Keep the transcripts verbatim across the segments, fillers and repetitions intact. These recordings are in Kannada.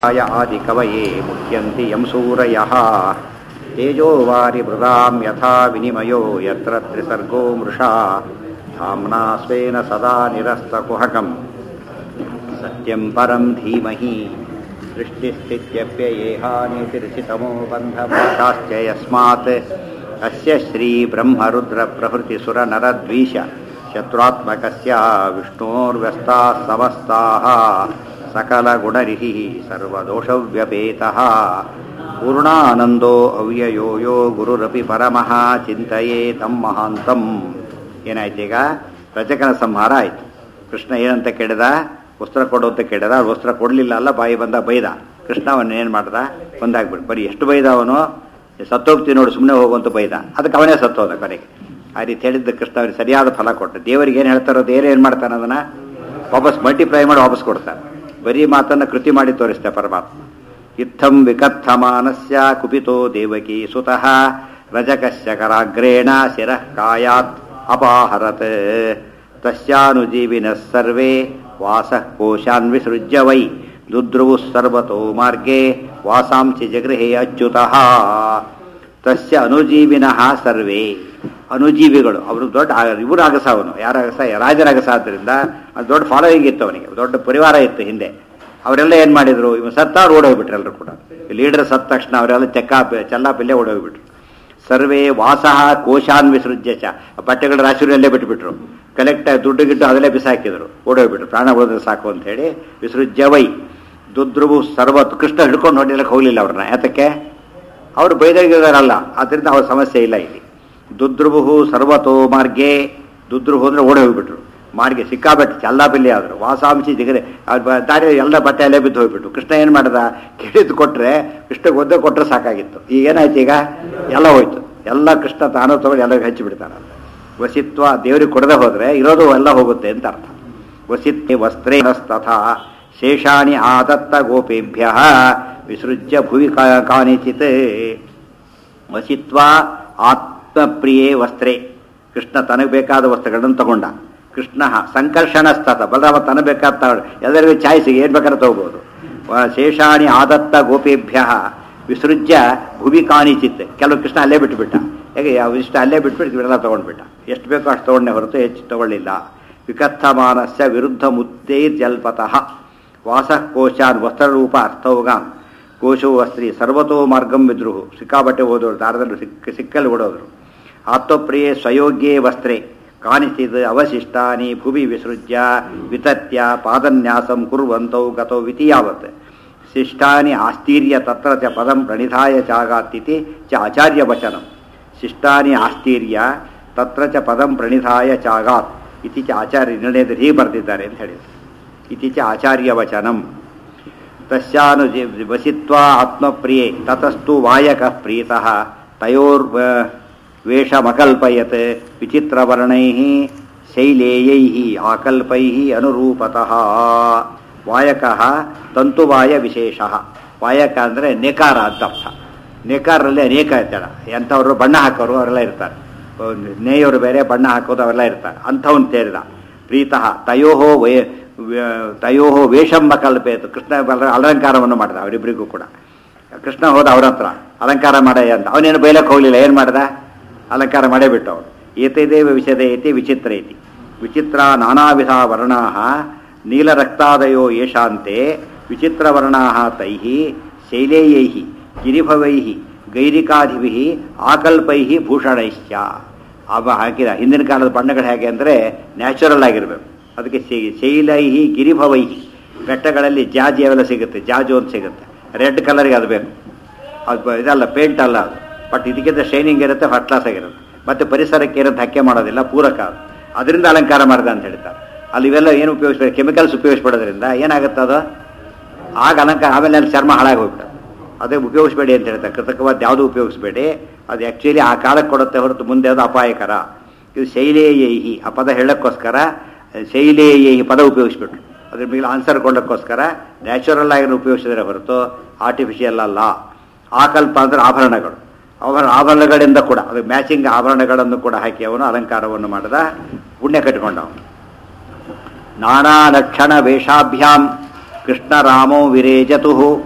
आदिकवये मुह्यन्ति यं सूरयः तेजो वारिमृदां यथा विनिमयो यत्र त्रिसर्गो मृषा धाम्ना स्वेन सदा निरस्तकुहकं सत्यं परं धीमहि सृष्टिस्थित्यप्ययेहानितिर्षितमो बन्धमोक्षाश्च यस्मात् अस्य श्रीब्रह्मरुद्रप्रभृतिसुरनरद्वीष शत्रुत्मकस्य विष्णोर्व्यस्ताः समस्ताः सकलगुणरिः सर्वदोषव्यपेतः पूर्णानन्दो ಅವ್ಯಯೋ ಯೋ ಗುರುರಪಿ ಪರಮಃ ಚಿಂತೆಯೇ ತಂ ಮಹಾಂತಂ. ಏನಾಯ್ತು ಈಗ? ರಜಕನ ಸಂಹಾರ ಆಯ್ತು. ಕೃಷ್ಣ ಏನಂತ ಕೇಳಿದ? ವಸ್ತ್ರ ಕೊಡು ಅಂತ ಕೇಳಿದ. ವಸ್ತ್ರ ಕೊಡಲಿಲ್ಲ ಅಲ್ಲ, ಬಾಯಿ ಬಂದ ಬೈದ. ಕೃಷ್ಣ ಅವನು ಏನು ಮಾಡ್ದ? ಒಂದಾಗ್ಬಿಟ್ಟು ಬರೀ ಎಷ್ಟು ಬೈದ ಅವನು? ಸತ್ತೋಗ್ತಿ ನೋಡಿ ಸುಮ್ಮನೆ ಹೋಗುವಂತ ಬೈದ. ಅದಕ್ಕೆ ಅವನೇ ಸತ್ತೋದ ಕೊನೆಗೆ. ಆ ರೀತಿ ಹೇಳಿದ್ದ ಕೃಷ್ಣ ಅವ್ರಿಗೆ ಸರಿಯಾದ ಫಲ ಕೊಟ್ಟ. ದೇವರಿಗೆ ಏನು ಹೇಳ್ತಾರೋ ದೇವರು ಏನು ಮಾಡ್ತಾನೆ? ಅದನ್ನ ವಾಪಸ್ ಮಲ್ಟಿಪ್ಲೈ ಮಾಡಿ ವಾಪಸ್ ಕೊಡ್ತಾನೆ. ಬರೀ ಮಾತನ್ನು ಕೃತಿ ಮಾಡಿ ತೋರಿಸ್ತೆ ಪರಮಾತ್ಮ. ಇತ್ತಂ ವಿಕಥಮಾನಸ್ಯ ಕುಪಿತೋ ದೇವಕಿ ಸುತಃ ರಜಕಸ್ಯ ಕರಾಗ್ರೇಣ ಶಿರಃ ಕಾಯಾತ್ ಅಪಾಹರತ್ ತಸ್ಯಾನುಜೀವಿನಃ ಸರ್ವೇ ವಾಸಃ ಕೋಶಾನ್ ವಿಸೃಜ್ಯ ವೈ ದುದ್ರುವುಃ ಸರ್ವತೋ ಮಾರ್ಗೇ ವಾಸಾಂಸಿ ಜಗೃಹೇ ಅಚ್ಯುತಃ. ತಸ್ಯ ಅನುಜೀವಿನಃ ಸರ್ವೇ, ಅನುಜೀವಿಗಳು ಅವರು ದೊಡ್ಡ ಇವರು ಅಗಸ, ಅವನು ಯಾರ ಅಗಸ? ರಾಜರ ಅಗಸ. ಆದ್ದರಿಂದ ಅದು ದೊಡ್ಡ ಫಾಲೋಯಿಂಗ್ ಇತ್ತು ಅವನಿಗೆ, ದೊಡ್ಡ ಪರಿವಾರ ಇತ್ತು ಹಿಂದೆ. ಅವರೆಲ್ಲ ಏನು ಮಾಡಿದ್ರು? ಇವ್ ಸತ್ತ ಅವ್ರು ಓಡೋಗ್ಬಿಟ್ರು. ಎಲ್ಲರೂ ಕೂಡ ಲೀಡರ್ ಸತ್ತ ತಕ್ಷಣ ಅವರೆಲ್ಲ ಚೆಕ್ಕ ಚೆಲ್ಲಾಪಿಲ್ಲೇ ಓಡೋಗ್ಬಿಟ್ರು. ಸರ್ವೇ ವಾಸಃ ಕೋಶಾನ್ ವಿಸೃಜ್ಯ ಚ, ಬಟ್ಟೆಗಳ ರಾಶಿಯಲ್ಲೇ ಬಿಟ್ಬಿಟ್ರು. ಕಲೆಕ್ಟ್ ದುಡ್ಡು ಗಿಡ್ಡು ಅದಲ್ಲೇ ಬಿಸಾಕಿದ್ರು, ಓಡೋಗ್ಬಿಟ್ರು. ಪ್ರಾಣ ಉಳಿದ್ರೆ ಸಾಕು ಅಂತ ಹೇಳಿ ವಿಸೃಜ್ಯ ವೈ ದುದ್ರುವು ಸರ್ವತ್. ಕೃಷ್ಣ ಹಿಡ್ಕೊಂಡು ಹೊಡಿಲಕ್ಕೆ ಹೋಗಲಿಲ್ಲ ಅವ್ರನ್ನ. ಯಾತಕ್ಕೆ? ಅವರು ಬೈದಾಗಿದಾರಲ್ಲ, ಅದರಿಂದ ಅವ್ರ ಸಮಸ್ಯೆ ಇಲ್ಲ ಇಲ್ಲಿ. ದುದ್ರುವು ಸರ್ವತೋ ಮಾರ್ಗೆ, ದುದ್ರುವು ಅಂದ್ರೆ ಓಡಿ ಹೋಗ್ಬಿಟ್ರು. ಮಾರ್ಗೆ ಸಿಕ್ಕಾಬಟ್ಟೆ ಚಲ್ಲಾಪಿಲ್ಲಿ ಆದರು. ವಾಸಾಂಶಿ ಜಿಗರೆ ದಾರಿ ಎಲ್ಲ ಬಟ್ಟೆ ಅಲ್ಲೇ ಬಿದ್ದು ಹೋಗ್ಬಿಟ್ಟು. ಕೃಷ್ಣ ಏನು ಮಾಡ್ದ? ಕೇಳಿದ್ದು ಕೊಟ್ಟರೆ ಕೃಷ್ಣಗೆ ಒದ್ದೆ ಕೊಟ್ಟರೆ ಸಾಕಾಗಿತ್ತು. ಈಗ ಏನಾಯ್ತು? ಈಗ ಎಲ್ಲ ಹೋಯ್ತು. ಎಲ್ಲ ಕೃಷ್ಣ ತಾನು ತಗೊಂಡು ಎಲ್ಲರಿಗೂ ಹಚ್ಚಿಬಿಡ್ತಾನೆ. ವಸಿತ್ವ ದೇವರಿಗೆ ಕೊಡದೆ ಹೋದರೆ ಇರೋದು ಎಲ್ಲ ಹೋಗುತ್ತೆ ಅಂತ ಅರ್ಥ. ವಸಿತ್ವ ವಸ್ತ್ರೇಣಸ್ತಥಾ ಶೇಷಾಣಿ ಆದತ್ತ ಗೋಪೇಭ್ಯ ವಿಸೃಜ್ಯ ಭುವಿ ಕಾನಿಚಿತ್. ವಸಿತ್ವ ಆತ್ಮಪ್ರಿಯೇ ವಸ್ತ್ರೇ, ಕೃಷ್ಣ ತನಗೆ ಬೇಕಾದ ವಸ್ತ್ರಗಳನ್ನು ತಗೊಂಡ. ಕೃಷ್ಣ ಸಂಕರ್ಷಣ ಸ್ತತ, ಬಲರಾಮ ತನಗೆ ಬೇಕಾದ ಎಲ್ಲರಿಗೂ ಚಾಯ್ಸಿಗೆ ಏನು ಬೇಕಾದ್ರೆ ತಗೋಬಹುದು. ಶೇಷಾಣಿ ಆದತ್ತ ಗೋಪೇಭ್ಯ ವಿಸೃಜ್ಯ ಭುವಿ ಕಾನಿಚಿತ್. ಕೆಲವು ಕೃಷ್ಣ ಅಲ್ಲೇ ಬಿಟ್ಟುಬಿಟ್ಟ. ಹೇಗೆ ಇಷ್ಟ ಅಲ್ಲೇ ಬಿಟ್ಬಿಟ್ಟು ಇವೆಲ್ಲ ತೊಗೊಂಡ್ಬಿಟ್ಟ. ಎಷ್ಟು ಬೇಕೋ ಅಷ್ಟು ತೊಗೊಂಡೆ ಹೊರತು ಹೆಚ್ಚು ತಗೊಳ್ಳಿಲ್ಲ. ವಿಕಥಮಾನಸ್ಯ ವಿರುದ್ಧ ಮುತ್ತೈರ್ಜಲ್ಪತಃ ವಾಸಃ ಕೋಶಾನ್ ವಸ್ತ್ರರೂಪ ಅರ್ಥೌಗಾನ್ ಕೋಶೋ ವಸ್ತ್ರಿ ಸರ್ವತೋ ಮಾರ್ಗಂ ವಿದ್ರುಹು. ಸಿಕ್ಕಾಬಟ್ಟೆ ಓದೋರು, ದಾರದಲ್ಲಿ ಸಿಕ್ಕ ಸಿಕ್ಕಲ್ಲಿ ಓಡೋದ್ರು. ಆತ್ಮಪ್ರಿಯೇ ಸ್ವಯೋಗ್ಯೇ ವಸ್ತ್ರೇ ಕಾನಿಚಿತ್ ಅವಶಿಷ್ಟಾನಿ ಭುವಿ ವಿಸೃಜ್ಯ ವಿತತ್ಯ ಪಾದನ್ಯಾಸಂ ಕುರ್ವಂತೌ ಗತೋ ವಿತಿಯಾವತ್. ಶಿಷ್ಟಾನಿ ಆಸ್ತೀರ್ಯ ತತ್ರ ಚ ಪದಂ ಪ್ರಣಿಧಾಯ ಚಾಗಾತ್ತಿತಿ ಚ ಆಚಾರ್ಯ ವಚನಂ. ಶಿಷ್ಟಾನಿ ಆಸ್ತೀರ್ಯ ತತ್ರ ಚ ಪದಂ ಪ್ರಣಿಧಾಯ ಚಾಗಾತ್ ಇತಿ ಚ ಆಚಾರ್ಯ ನಿರ್ಣಯದಲ್ಲಿ ಹೀಗೆ ಬರೆದಿದ್ದಾರೆ ಅಂತ ಹೇಳಿದರು. ಇತಿ ಚ ಆಚಾರ್ಯ ವಚನಂ. ತಸ್ಯಾನು ವಸಿತ್ವಾ ಆತ್ಮಪ್ರಿಯೇ ತತಸ್ತು ವಾಯಕಃ ಪ್ರೀತಃ ತಯೋರ್ ವೇಷಮಕಲ್ಪಯತ್ ವಿಚಿತ್ರವರ್ಣೈಃ ಶೈಲೇಯೈಃ ಆಕಲ್ಪೈಃ ಅನುರೂಪತಃ. ವಾಯಕಃ ತಂತುವಾಯ ವಿಶೇಷಃ. ವಾಯಕ ಅಂದರೆ ನೇಕಾರ ಅಂತ ಅರ್ಥ. ನೇಕಾರರಲ್ಲಿ ಅನೇಕ ಇರ್ತಾಳೆ. ಎಂಥವ್ರು ಬಣ್ಣ ಹಾಕೋರು ಅವರೆಲ್ಲ ಇರ್ತಾರೆ. ನೇಯವರು ಬೇರೆ, ಬಣ್ಣ ಹಾಕೋದು ಅವೆಲ್ಲ ಇರ್ತಾರೆ. ಅಂಥವನು ಸೇರಿದ. ಪ್ರೀತಃ ತಯೋಹೋ ವೇ ತಯೋಹೋ ವೇಷಂಬ ಕಲ್ಪೇತು. ಕೃಷ್ಣ ಅಲಂಕಾರವನ್ನು ಮಾಡಿದ ಅವರಿಬ್ಬರಿಗೂ ಕೂಡ. ಕೃಷ್ಣ ಹೋದ ಅವ್ರ ಹತ್ರ ಅಲಂಕಾರ ಮಾಡಯ್ಯ ಅಂತ. ಅವನೇನು ಬೈಲಕ್ಕೆ ಹೋಗಲಿಲ್ಲ. ಏನು ಮಾಡ್ದ? ಅಲಂಕಾರ ಮಾಡೇ ಬಿಟ್ಟು ಅವನು. ಏತೈದೇವ ವಿಷಯದ ಐತಿ ವಿಚಿತ್ರ ಐತಿ. ವಿಚಿತ್ರ ನಾನಾ ವಿಧ ವರ್ಣಾ ನೀಲರಕ್ತಾದಯೋ ಯೇಷಾಂತೆ ವಿಚಿತ್ರವರ್ಣಾ ತೈ ಶೈಲೇಯೈ ಗಿರಿಭವೈ ಗೈರಿಕಾಧಿಭಿ ಆಕಲ್ಪೈ ಭೂಷಣೈಶ್ಚ. ಅವ ಹಾಕಿದ ಹಿಂದಿನ ಕಾಲದ ಬಣ್ಣಗಳು ಹೇಗೆ ಅಂದರೆ ನ್ಯಾಚುರಲ್ ಆಗಿರಬೇಕು. ಅದಕ್ಕೆ ಶೈಲೈ ಗಿರಿಭವೈ, ಬೆಟ್ಟಗಳಲ್ಲಿ ಜಾಜಿ ಅವೆಲ್ಲ ಸಿಗುತ್ತೆ. ಜಾಜು ಅಂತ ಸಿಗುತ್ತೆ, ರೆಡ್ ಕಲರ್ಗೆ ಅದು ಬೇಕು. ಅದು ಇದಲ್ಲ, ಪೇಂಟ್ ಅಲ್ಲ ಅದು. ಬಟ್ ಇದಕ್ಕಿಂತ ಶೈನಿಂಗ್ ಇರುತ್ತೆ, ಫಸ್ಟ್ ಕ್ಲಾಸ್ ಆಗಿರುತ್ತೆ. ಮತ್ತು ಪರಿಸರಕ್ಕೆ ಏನಂತ ಹಕ್ಕೆ ಮಾಡೋದಿಲ್ಲ, ಪೂರಕ. ಅದರಿಂದ ಅಲಂಕಾರ ಮಾಡಿದ ಅಂತ ಹೇಳ್ತಾರೆ. ಅಲ್ಲಿ ಇವೆಲ್ಲ ಏನು ಉಪಯೋಗಿಸ್ಬೇಕು? ಕೆಮಿಕಲ್ಸ್ ಉಪಯೋಗಿಸ್ಬಿಡೋದ್ರಿಂದ ಏನಾಗುತ್ತೆ ಅದು? ಆಗ ಅಲಂಕಾರ. ಆಮೇಲೆ ಅಲ್ಲಿ ಚರ್ಮ ಹಾಳಾಗಿ ಹೋಗ್ಬಿಟ್ಟು ಅದೇ ಉಪಯೋಗಿಸ್ಬೇಡಿ ಅಂತ ಹೇಳ್ತಾರೆ. ಕೃತಕವಾದ ಯಾವುದೂ ಉಪಯೋಗಿಸ್ಬೇಡಿ. ಅದು ಆ್ಯಕ್ಚುಲಿ ಆ ಕಾಲಕ್ಕೆ ಕೊಡುತ್ತೆ ಹೊರತು ಮುಂದೆ ಅದು ಅಪಾಯಕರ. ಇದು ಶೈಲೇಯೈಹಿ ಆ ಪದ ಹೇಳೋಕ್ಕೋಸ್ಕರ ಶೈಲೇಯೈಹಿ ಪದ ಉಪಯೋಗಿಸ್ಬಿಟ್ರು. ಅದ್ರ ಮೇಲೆ ಆನ್ಸರ್ ಕೊಡೋಕ್ಕೋಸ್ಕರ ನ್ಯಾಚುರಲ್ ಆಗಿ ಉಪಯೋಗಿಸಿದ್ರೆ ಹೊರತು ಆರ್ಟಿಫಿಷಿಯಲ್ ಅಲ್ಲ. ಆಕಲ್ಪ ಅಂದರೆ ಆಭರಣಗಳು. ಅವರ ಆಭರಣಗಳಿಂದ ಕೂಡ ಅದು ಮ್ಯಾಚಿಂಗ್ ಆಭರಣಗಳನ್ನು ಕೂಡ ಹಾಕಿ ಅವನು ಅಲಂಕಾರವನ್ನು ಮಾಡಿದ. ಪುಣ್ಯ ಕಟ್ಟಿಕೊಂಡವನು. ನಾನಾ ಲಕ್ಷಣ ವೇಷಾಭ್ಯಾಂ ಕೃಷ್ಣ ರಾಮೋ ವಿರೇಜತು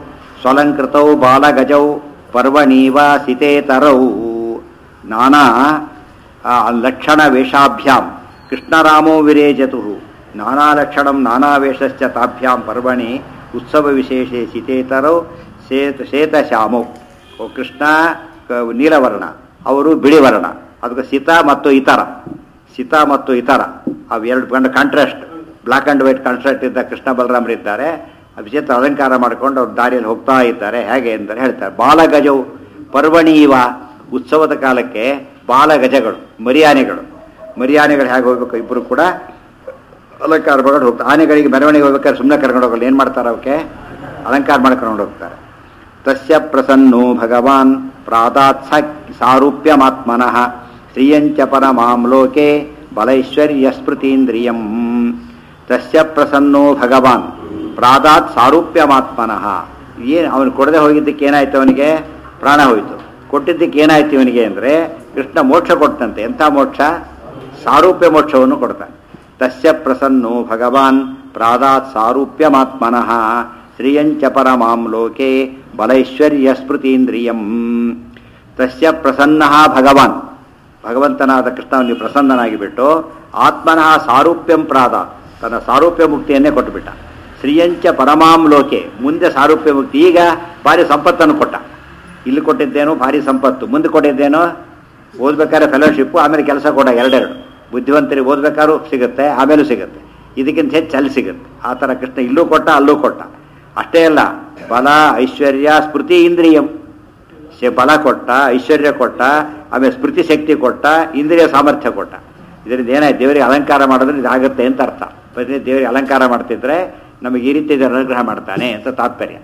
ಸ್ವಲಂಕೃತೌ ಬಾಲಗಜೌ ಪರ್ವಣೀವ ಸಿತೇತರೌ ನಾನಾ ಲಕ್ಷಣ ವೇಷಾಭ್ಯಾಂ ಕೃಷ್ಣರಾಮೋ ವಿರೇಜತು ನಾನಾ ಲಕ್ಷಣಂ ನಾನಾ ವೇಷಶ್ಚ ತಾಭ್ಯಾಂ ಪರ್ವಣಿ ಉತ್ಸವ ವಿಶೇಷೆ ಸಿತೇತರೌ ಶೇತ ಶ್ವೇತಶ್ಯಾಮೌ. ಕೃಷ್ಣ ನೀಲವರ್ಣ, ಅವರು ಬಿಳಿವರ್ಣ. ಅದಕ್ಕೆ ಸಿತ ಮತ್ತು ಇತರ, ಸಿತ ಮತ್ತು ಇತರ ಅವು ಎರಡು ಗಂಡ contrast, black and white contrast ಇದ್ದ ಕೃಷ್ಣ ಬಲರಾಮರಿದ್ದಾರೆ. ವಿಚಿತ್ರ ಅಲಂಕಾರ ಮಾಡಿಕೊಂಡು ಅವ್ರ ದಾರಿಯಲ್ಲಿ ಹೋಗ್ತಾ ಇದ್ದಾರೆ. ಹೇಗೆ ಅಂತ ಹೇಳ್ತಾರೆ. ಬಾಲಗಜವು ಪರ್ವಣೀವ, ಉತ್ಸವದ ಕಾಲಕ್ಕೆ ಬಾಲಗಜಗಳು ಮರಿಯಾನೆಗಳು ಮರಿಯಾನೆಗಳು ಹೇಗೆ ಹೋಗ್ಬೇಕು ಇಬ್ಬರು ಕೂಡ ಅಲಂಕಾರ ಮಾಡ್ಕೊಂಡು ಹೋಗ್ತಾರೆ. ಆನೆಗಳಿಗೆ ಮೆರವಣಿಗೆ ಹೋಗ್ಬೇಕಾದ್ರೆ ಸುಮ್ಮನೆ ಕರ್ಕೊಂಡು ಹೋಗಲ್ಲ, ಏನು ಮಾಡ್ತಾರೆ ಅವಕ್ಕೆ ಅಲಂಕಾರ ಮಾಡ್ಕೊಂಡು ಹೋಗ್ತಾರೆ. ತಸ್ಯ ಪ್ರಸನ್ನೋ ಭಗವಾನ್ ಪ್ರಾದಾತ್ ಸಾರೂಪ್ಯಮಾತ್ಮನಃ ಶ್ರಿಯಂಚ ಪರಮಾಂ ಲೋಕೆ ಬಲೈಶ್ವರ್ಯ ಸ್ಮೃತೀಂದ್ರಿಯಂ. ತಸ್ಯ ಪ್ರಸನ್ನೋ ಭಗವಾನ್ ಪ್ರಾದಾತ್ ಸಾರೂಪ್ಯಮಾತ್ಮನಃ. ಏನು ಅವನು ಕೊಡದೆ ಹೋಗಿದ್ದಕ್ಕೆ ಏನಾಯ್ತು? ಅವನಿಗೆ ಪ್ರಾಣ ಹೋಯಿತು. ಕೊಟ್ಟಿದ್ದಕ್ಕೆ ಏನಾಯ್ತು ಇವನಿಗೆ ಅಂದರೆ ಕೃಷ್ಣ ಮೋಕ್ಷ ಕೊಟ್ಟಂತೆ. ಎಂಥ ಮೋಕ್ಷ? ಸಾರೂಪ್ಯ ಮೋಕ್ಷವನ್ನು ಕೊಡ್ತಾನೆ. ತಸ್ಯ ಪ್ರಸನ್ನೋ ಭಗವಾನ್ ಪ್ರಾದಾತ್ ಸಾರೂಪ್ಯಮಾತ್ಮನಃ ಶ್ರಿಯಂಚ ಪರಮಾಂ ಲೋಕೆ ಬಲೈಶ್ವರ್ಯ ಸ್ಮೃತೀಂದ್ರಿಯಂ. ತಸ್ಯ ಪ್ರಸನ್ನ ಭಗವಾನ್, ಭಗವಂತನಾದ ಕೃಷ್ಣವನ್ನು ಪ್ರಸನ್ನನಾಗಿ ಬಿಟ್ಟು ಆತ್ಮನಃ ಸಾರೂಪ್ಯಂ ಪ್ರಾದ, ತನ್ನ ಸಾರೂಪ್ಯ ಮುಕ್ತಿಯನ್ನೇ ಕೊಟ್ಟುಬಿಟ್ಟ. ಶ್ರಿಯಂಚ ಪರಮಾಂ ಲೋಕೆ, ಮುಂದೆ ಸಾರೂಪ್ಯ ಮುಕ್ತಿ. ಈಗ ಭಾರಿ ಸಂಪತ್ತನ್ನು ಕೊಟ್ಟ. ಇಲ್ಲಿ ಕೊಟ್ಟಿದ್ದೇನೋ ಭಾರಿ ಸಂಪತ್ತು, ಮುಂದೆ ಕೊಟ್ಟಿದ್ದೇನೋ ಓದ್ಬೇಕಾದ್ರೆ ಫೆಲೋಶಿಪ್ಪು, ಆಮೇಲೆ ಕೆಲಸ ಕೊಡ. ಎರಡೆರಡು ಬುದ್ಧಿವಂತರಿಗೆ ಓದ್ಬೇಕಾದ್ರೂ ಸಿಗುತ್ತೆ, ಆಮೇಲೂ ಸಿಗುತ್ತೆ. ಇದಕ್ಕಿಂತ ಹೆಚ್ಚು ಅಲ್ಲಿ ಸಿಗುತ್ತೆ. ಆ ಥರ ಕೃಷ್ಣ ಇಲ್ಲೂ ಕೊಟ್ಟ, ಅಲ್ಲೂ ಕೊಟ್ಟ. ಅಷ್ಟೇ ಅಲ್ಲ, ಬಲ ಐಶ್ವರ್ಯ ಸ್ಮೃತಿ ಇಂದ್ರಿಯಂ. ಬಲ ಕೊಟ್ಟ, ಐಶ್ವರ್ಯ ಕೊಟ್ಟ, ಆಮೇಲೆ ಸ್ಮೃತಿ ಶಕ್ತಿ ಕೊಟ್ಟ, ಇಂದ್ರಿಯ ಸಾಮರ್ಥ್ಯ ಕೊಟ್ಟ. ಇದರಿಂದ ಏನಾಯ್ತು? ದೇವರಿಗೆ ಅಲಂಕಾರ ಮಾಡಿದ್ರೆ ಇದಾಗುತ್ತೆ ಅಂತ ಅರ್ಥ. ಪ್ರತಿ ದೇವರಿಗೆ ಅಲಂಕಾರ ಮಾಡ್ತಿದ್ರೆ ನಮಗೆ ಈ ರೀತಿ ಅನುಗ್ರಹ ಮಾಡ್ತಾನೆ ಅಂತ ತಾತ್ಪರ್ಯ.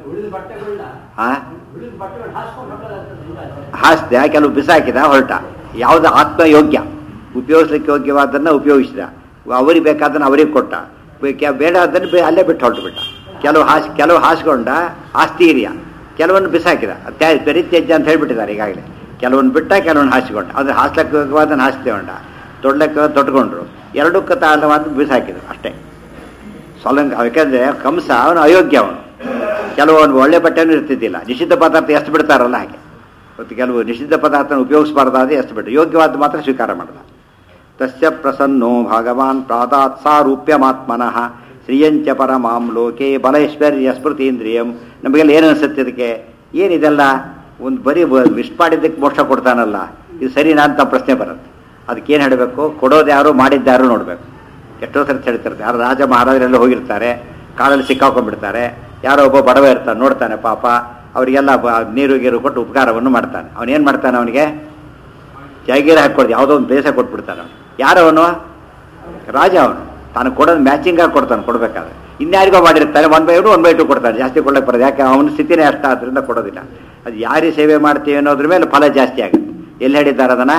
ಹಾಸ್ಯ ಕೆಲವು ಬಿಸಾಕಿದ, ಹೊರಟ. ಯಾವುದು ಆತ್ಮಯೋಗ್ಯ, ಉಪಯೋಗಿಸ್ಲಿಕ್ಕೆ ಯೋಗ್ಯವಾದನ್ನು ಉಪಯೋಗಿಸಿದ. ಅವ್ರಿಗೆ ಬೇಕಾದನ್ನು ಅವ್ರಿಗೆ ಕೊಟ್ಟ, ಬೇಡ ಅದನ್ನು ಅಲ್ಲೇ ಬಿಟ್ಟು ಹೊರಟು ಬಿಟ್ಟ. ಕೆಲವು ಹಾಸ್ ಕೆಲವು ಹಾಸ್ಕೊಂಡ ಆಸ್ತೀರ್ಯ, ಕೆಲವನ್ನು ಬಿಸಾಕಿದ. ಪರಿತ್ಯಜ್ಯ ಅಂತ ಹೇಳ್ಬಿಟ್ಟಿದ್ದಾರೆ ಈಗಾಗಲೇ. ಕೆಲವೊಂದು ಬಿಟ್ಟ, ಕೆಲವೊಂದು ಹಾಸಿಕೊಂಡ. ಅಂದರೆ ಹಾಸ್ಲಕ್ಕೆ ಯೋಗ್ಯವಾದನ್ನು ಹಾಸ್ಕೊಂಡ, ತೊಡ್ಲಕ್ಕೆ ತೊಟ್ಕೊಂಡ್ರು. ಎರಡಕ್ಕೆ ತಾಳವಾದ ಬಿಸಾಕಿದ್ರು ಅಷ್ಟೇ. ಸ್ವಲಂಕ. ಯಾಕೆಂದರೆ ಕಂಸ ಅವನು ಅಯೋಗ್ಯ. ಅವನು ಕೆಲವೊಂದು ಒಳ್ಳೆ ಬಟ್ಟೆನೂ ಇರ್ತಿದ್ದಿಲ್ಲ. ನಿಷಿದ್ಧ ಪದಾರ್ಥ ಎಷ್ಟು ಬಿಡ್ತಾರಲ್ಲ ಹಾಗೆ. ಮತ್ತು ಕೆಲವು ನಿಷಿದ್ಧ ಪದಾರ್ಥನ ಉಪಯೋಗಿಸಬಾರ್ದಾದ್ರೆ ಎಷ್ಟು ಬಿಟ್ಟು ಯೋಗ್ಯವಾದ ಮಾತ್ರ ಸ್ವೀಕಾರ ಮಾಡಿದ. ತಸ್ಯ ಪ್ರಸನ್ನೋ ಭಗವಾನ್ ಪ್ರಾದಾತ್ ಸಾರೂಪ್ಯಮಾತ್ಮನಃ ಶ್ರಿಯಂಚ ಪರಮಾಂ ಲೋಕೆ ಬಲೈಶ್ವರ್ಯ ಸ್ಮೃತೀಂದ್ರಿಯಂ. ನಮಗೆಲ್ಲ ಏನು ಅನಿಸುತ್ತೆ ಇದಕ್ಕೆ? ಏನಿದೆಲ್ಲ ಒಂದು ಬರೀ ವಿಶ್ ಮಾಡಿದ್ದಕ್ಕೆ ಮೋಕ್ಷ ಕೊಡ್ತಾನಲ್ಲ, ಇದು ಸರಿನಾ ಅಂತ ಪ್ರಶ್ನೆ ಬರುತ್ತೆ. ಅದಕ್ಕೇನು ಹೇಳಬೇಕು? ಕೊಡೋದು ಯಾರು, ಮಾಡಿದ್ದಾರು ನೋಡಬೇಕು. ಎಷ್ಟೋ ಸರಿ ಹೇಳ್ತಿರ್ತಾರೆ. ಯಾರು ರಾಜ ಮಹಾರಾಜರೆಲ್ಲ ಹೋಗಿರ್ತಾರೆ, ಕಾಲಲ್ಲಿ ಸಿಕ್ಕಾಕೊಂಡ್ಬಿಡ್ತಾರೆ. ಯಾರೋ ಒಬ್ಬ ಬಡವ ಇರ್ತಾನೆ, ನೋಡ್ತಾನೆ ಪಾಪ, ಅವರಿಗೆಲ್ಲ ನೀರು ಗೀರು ಕೊಟ್ಟು ಉಪಕಾರವನ್ನು ಮಾಡ್ತಾನೆ. ಅವನೇನು ಮಾಡ್ತಾನೆ? ಅವನಿಗೆ ಜಾಗೀರ ಹಾಕ್ಕೊಡ್ದು, ಯಾವುದೋ ಒಂದು ಬೇಸ ಕೊಟ್ಬಿಡ್ತಾನೆ. ಅವನು ಯಾರವನು? ರಾಜ. ಅವನು ತಾನು ಕೊಡೋದು ಮ್ಯಾಚಿಂಗಾಗಿ ಕೊಡ್ತಾನೆ. ಕೊಡಬೇಕಾದ್ರೆ ಇನ್ಯಾರಿಗೋ ಮಾಡಿರ್ತಾನೆ, one by two one by two ಕೊಡ್ತಾನೆ. ಜಾಸ್ತಿ ಕೊಡಕ್ಕೆ ಬರೋದು. ಯಾಕೆ? ಅವನ ಸ್ಥಿತಿನೇ ಅಷ್ಟ, ಆದ್ದರಿಂದ ಕೊಡೋದಿಲ್ಲ. ಅದು ಯಾರಿಗೆ ಸೇವೆ ಮಾಡ್ತೀವಿ ಅನ್ನೋದ್ರ ಮೇಲೆ ಫಲ ಜಾಸ್ತಿ ಆಗುತ್ತೆ. ಎಲ್ಲಿ ಹೇಳಿದ್ದಾರೆ ಅದನ್ನು?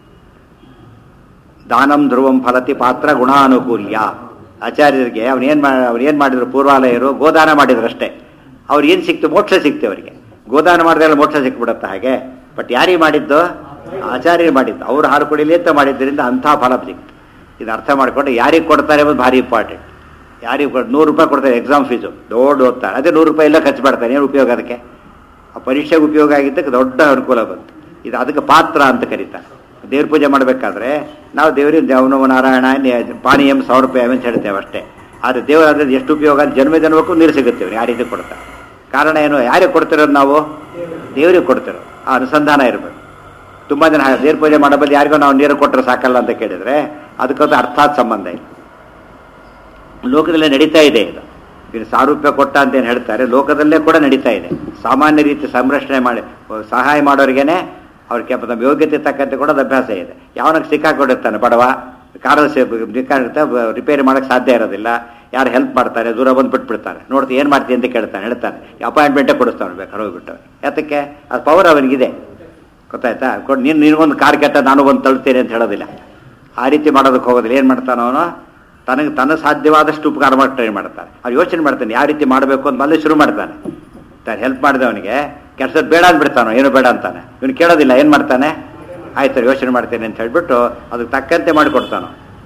ದಾನಂ ಧ್ರುವಂ ಫಲತಿ ಪಾತ್ರ ಗುಣಾನುಕೂಲ್ಯ. ಆಚಾರ್ಯರಿಗೆ ಅವನೇನು ಮಾ ಅವ್ರು ಏನು ಮಾಡಿದ್ರು? ಪೂರ್ವಾಲಯರು ಗೋದಾನ ಮಾಡಿದ್ರು ಅಷ್ಟೇ. ಅವ್ರು ಏನು ಸಿಕ್ತು? ಮೋಕ್ಷ ಸಿಕ್ತು ಅವರಿಗೆ. ಗೋದಾನ ಮಾಡಿದ್ರೆ ಮೋಕ್ಷ ಸಿಕ್ಬಿಡುತ್ತೆ ಹಾಗೆ. ಬಟ್ ಯಾರಿಗೆ ಮಾಡಿದ್ದು? ಆಚಾರ್ಯರು ಮಾಡಿದ್ದು. ಅವರು ಹಾರು ಕುಡಿಲಿ ಅಂತ ಮಾಡಿದ್ದರಿಂದ ಅಂಥ ಫಲ ಸಿಕ್ತು. ಇದು ಅರ್ಥ ಮಾಡಿಕೊಂಡು ಯಾರಿಗೆ ಕೊಡ್ತಾರೆ ಅನ್ನೋದು ಭಾರಿ ಇಂಪಾರ್ಟೆಂಟ್. ಯಾರಿಗೆ ಕೊಡ್ ನೂರು ರೂಪಾಯಿ ಕೊಡ್ತಾರೆ ಎಕ್ಸಾಮ್ ಫೀಸು, ದೊಡ್ಡ ಓದ್ತಾರೆ. ಅದೇ ನೂರು ರೂಪಾಯಿ ಎಲ್ಲ ಖರ್ಚು ಮಾಡ್ತಾನೆ. ಏನು ಉಪಯೋಗ ಅದಕ್ಕೆ? ಆ ಪರೀಕ್ಷೆಗೆ ಉಪಯೋಗ ಆಗಿದ್ದಕ್ಕೆ ದೊಡ್ಡ ಅನುಕೂಲ ಬಂತು. ಇದು ಅದಕ್ಕೆ ಪಾತ್ರ ಅಂತ ಕರೀತಾರೆ. ದೇವ್ರ ಪೂಜೆ ಮಾಡಬೇಕಾದ್ರೆ ನಾವು ದೇವರಿಗೆ ದೇವನವ ನಾರಾಯಣ ಪಾನೀಯಂ ಸಾವಿರ ರೂಪಾಯಿ ಅಂತ ಹೇಳ್ತೇವೆ ಅಷ್ಟೇ. ಆದರೆ ದೇವರಾದ್ರೆ ಎಷ್ಟು ಉಪಯೋಗ? ಜನ್ಮ ಜನ್ಮಕ್ಕೂ ನೀರು ಸಿಗುತ್ತೇವೆ. ಯಾವ ರೀತಿ ಕೊಡ್ತಾರೆ? ಕಾರಣ ಏನು? ಯಾರಿಗೆ ಕೊಡ್ತಿರೋದು ನಾವು? ದೇವರಿಗೆ ಕೊಡ್ತಿರೋ. ಆ ಅನುಸಂಧಾನ ಇರಬೇಕು. ತುಂಬ ಜನ ದೇವ್ರ ಪೂಜೆ ಮಾಡೋ ಬದಲು ಯಾರಿಗೋ ನಾವು ನೀರು ಕೊಟ್ಟರೆ ಸಾಕಲ್ಲ ಅಂತ ಕೇಳಿದರೆ ಅದಕ್ಕೊಂದು ಅರ್ಥಾತ್ ಸಂಬಂಧ ಇಲ್ಲ. ಲೋಕದಲ್ಲೇ ನಡೀತಾ ಇದೆ ಇದು. ಇದು ಸಾರೂಪ್ಯ ಕೊಟ್ಟ ಅಂತೇನು ಹೇಳ್ತಾರೆ, ಲೋಕದಲ್ಲೇ ಕೂಡ ನಡೀತಾ ಇದೆ. ಸಾಮಾನ್ಯ ರೀತಿ ಸಂರಕ್ಷಣೆ ಮಾಡಿ ಸಹಾಯ ಮಾಡೋರಿಗೇನೆ ಅವ್ರಿಗೆ ನಮ್ಮ ಯೋಗ್ಯತೆ ತಕ್ಕಂತೆ ಕೂಡ ಅಭ್ಯಾಸ ಇದೆ. ಯಾವನಿಗೆ ಸಿಕ್ಕಾಕೊಂಡಿರ್ತಾನೆ ಬಡವ, ಕಾರಲ್ಲಿ ಸಿಕ್ಕಾಗಿರ್ತಾ ರಿಪೇರಿ ಮಾಡೋಕ್ಕೆ ಸಾಧ್ಯ ಇರೋದಿಲ್ಲ. ಯಾರು ಹೆಲ್ಪ್ ಮಾಡ್ತಾರೆ, ದೂರ ಬಂದು ಬಿಟ್ಬಿಡ್ತಾರೆ. ನೋಡ್ತೀವಿ ಏನು ಮಾಡ್ತೀವಿ ಅಂತ ಕೇಳ್ತಾನೆ, ಹೇಳ್ತಾನೆ ಅಪಾಯಿಂಟ್ಮೆಂಟೇ ಕೊಡಿಸ್ತಾನೆ ಬೇಕಾದ್ರೆ ಹೋಗ್ಬಿಟ್ಟು. ಯಾತಕ್ಕೆ? ಅದು ಪವರ್ ಅವನಿಗಿದೆ, ಗೊತ್ತಾಯ್ತಾ? ಕೊಟ್ಟು ನೀನು ನಿನಗೊಂದು ಕಾರ್ ಕೆಟ್ಟ ನಾನು ಬಂದು ತಳ್ತೇನೆ ಅಂತ ಹೇಳೋದಿಲ್ಲ. ಆ ರೀತಿ ಮಾಡೋದಕ್ಕೆ ಹೋಗೋದಿಲ್ಲ. ಏನು ಮಾಡ್ತಾನೆ ಅವನು? ತನಗೆ ತನ್ನ ಸಾಧ್ಯವಾದಷ್ಟು ಉಪಕಾರ ಮಾಡಿ ಟ್ರೈ ಮಾಡ್ತಾನೆ. ಅವ್ರು ಯೋಚನೆ ಮಾಡ್ತಾನೆ ಯಾವ ರೀತಿ ಮಾಡಬೇಕು ಅಂತ ಮೊದಲೇ ಶುರು ಮಾಡ್ತಾನೆ. ತಾನು ಹೆಲ್ಪ್ ಮಾಡಿದವನಿಗೆ ಕೆಲಸ ಬೇಡ ಅಂದ್ಬಿಡ್ತಾನೋ, ಏನು ಬೇಡ ಅಂತಾನೆ. ಇವನು ಕೇಳೋದಿಲ್ಲ. ಏನು ಮಾಡ್ತಾನೆ? ಆಯ್ತು ಯೋಚನೆ ಮಾಡ್ತೇನೆ ಅಂತ ಹೇಳ್ಬಿಟ್ಟು ಅದಕ್ಕೆ ತಕ್ಕಂತೆ ಮಾಡಿಕೊಡ್ತಾನೋ.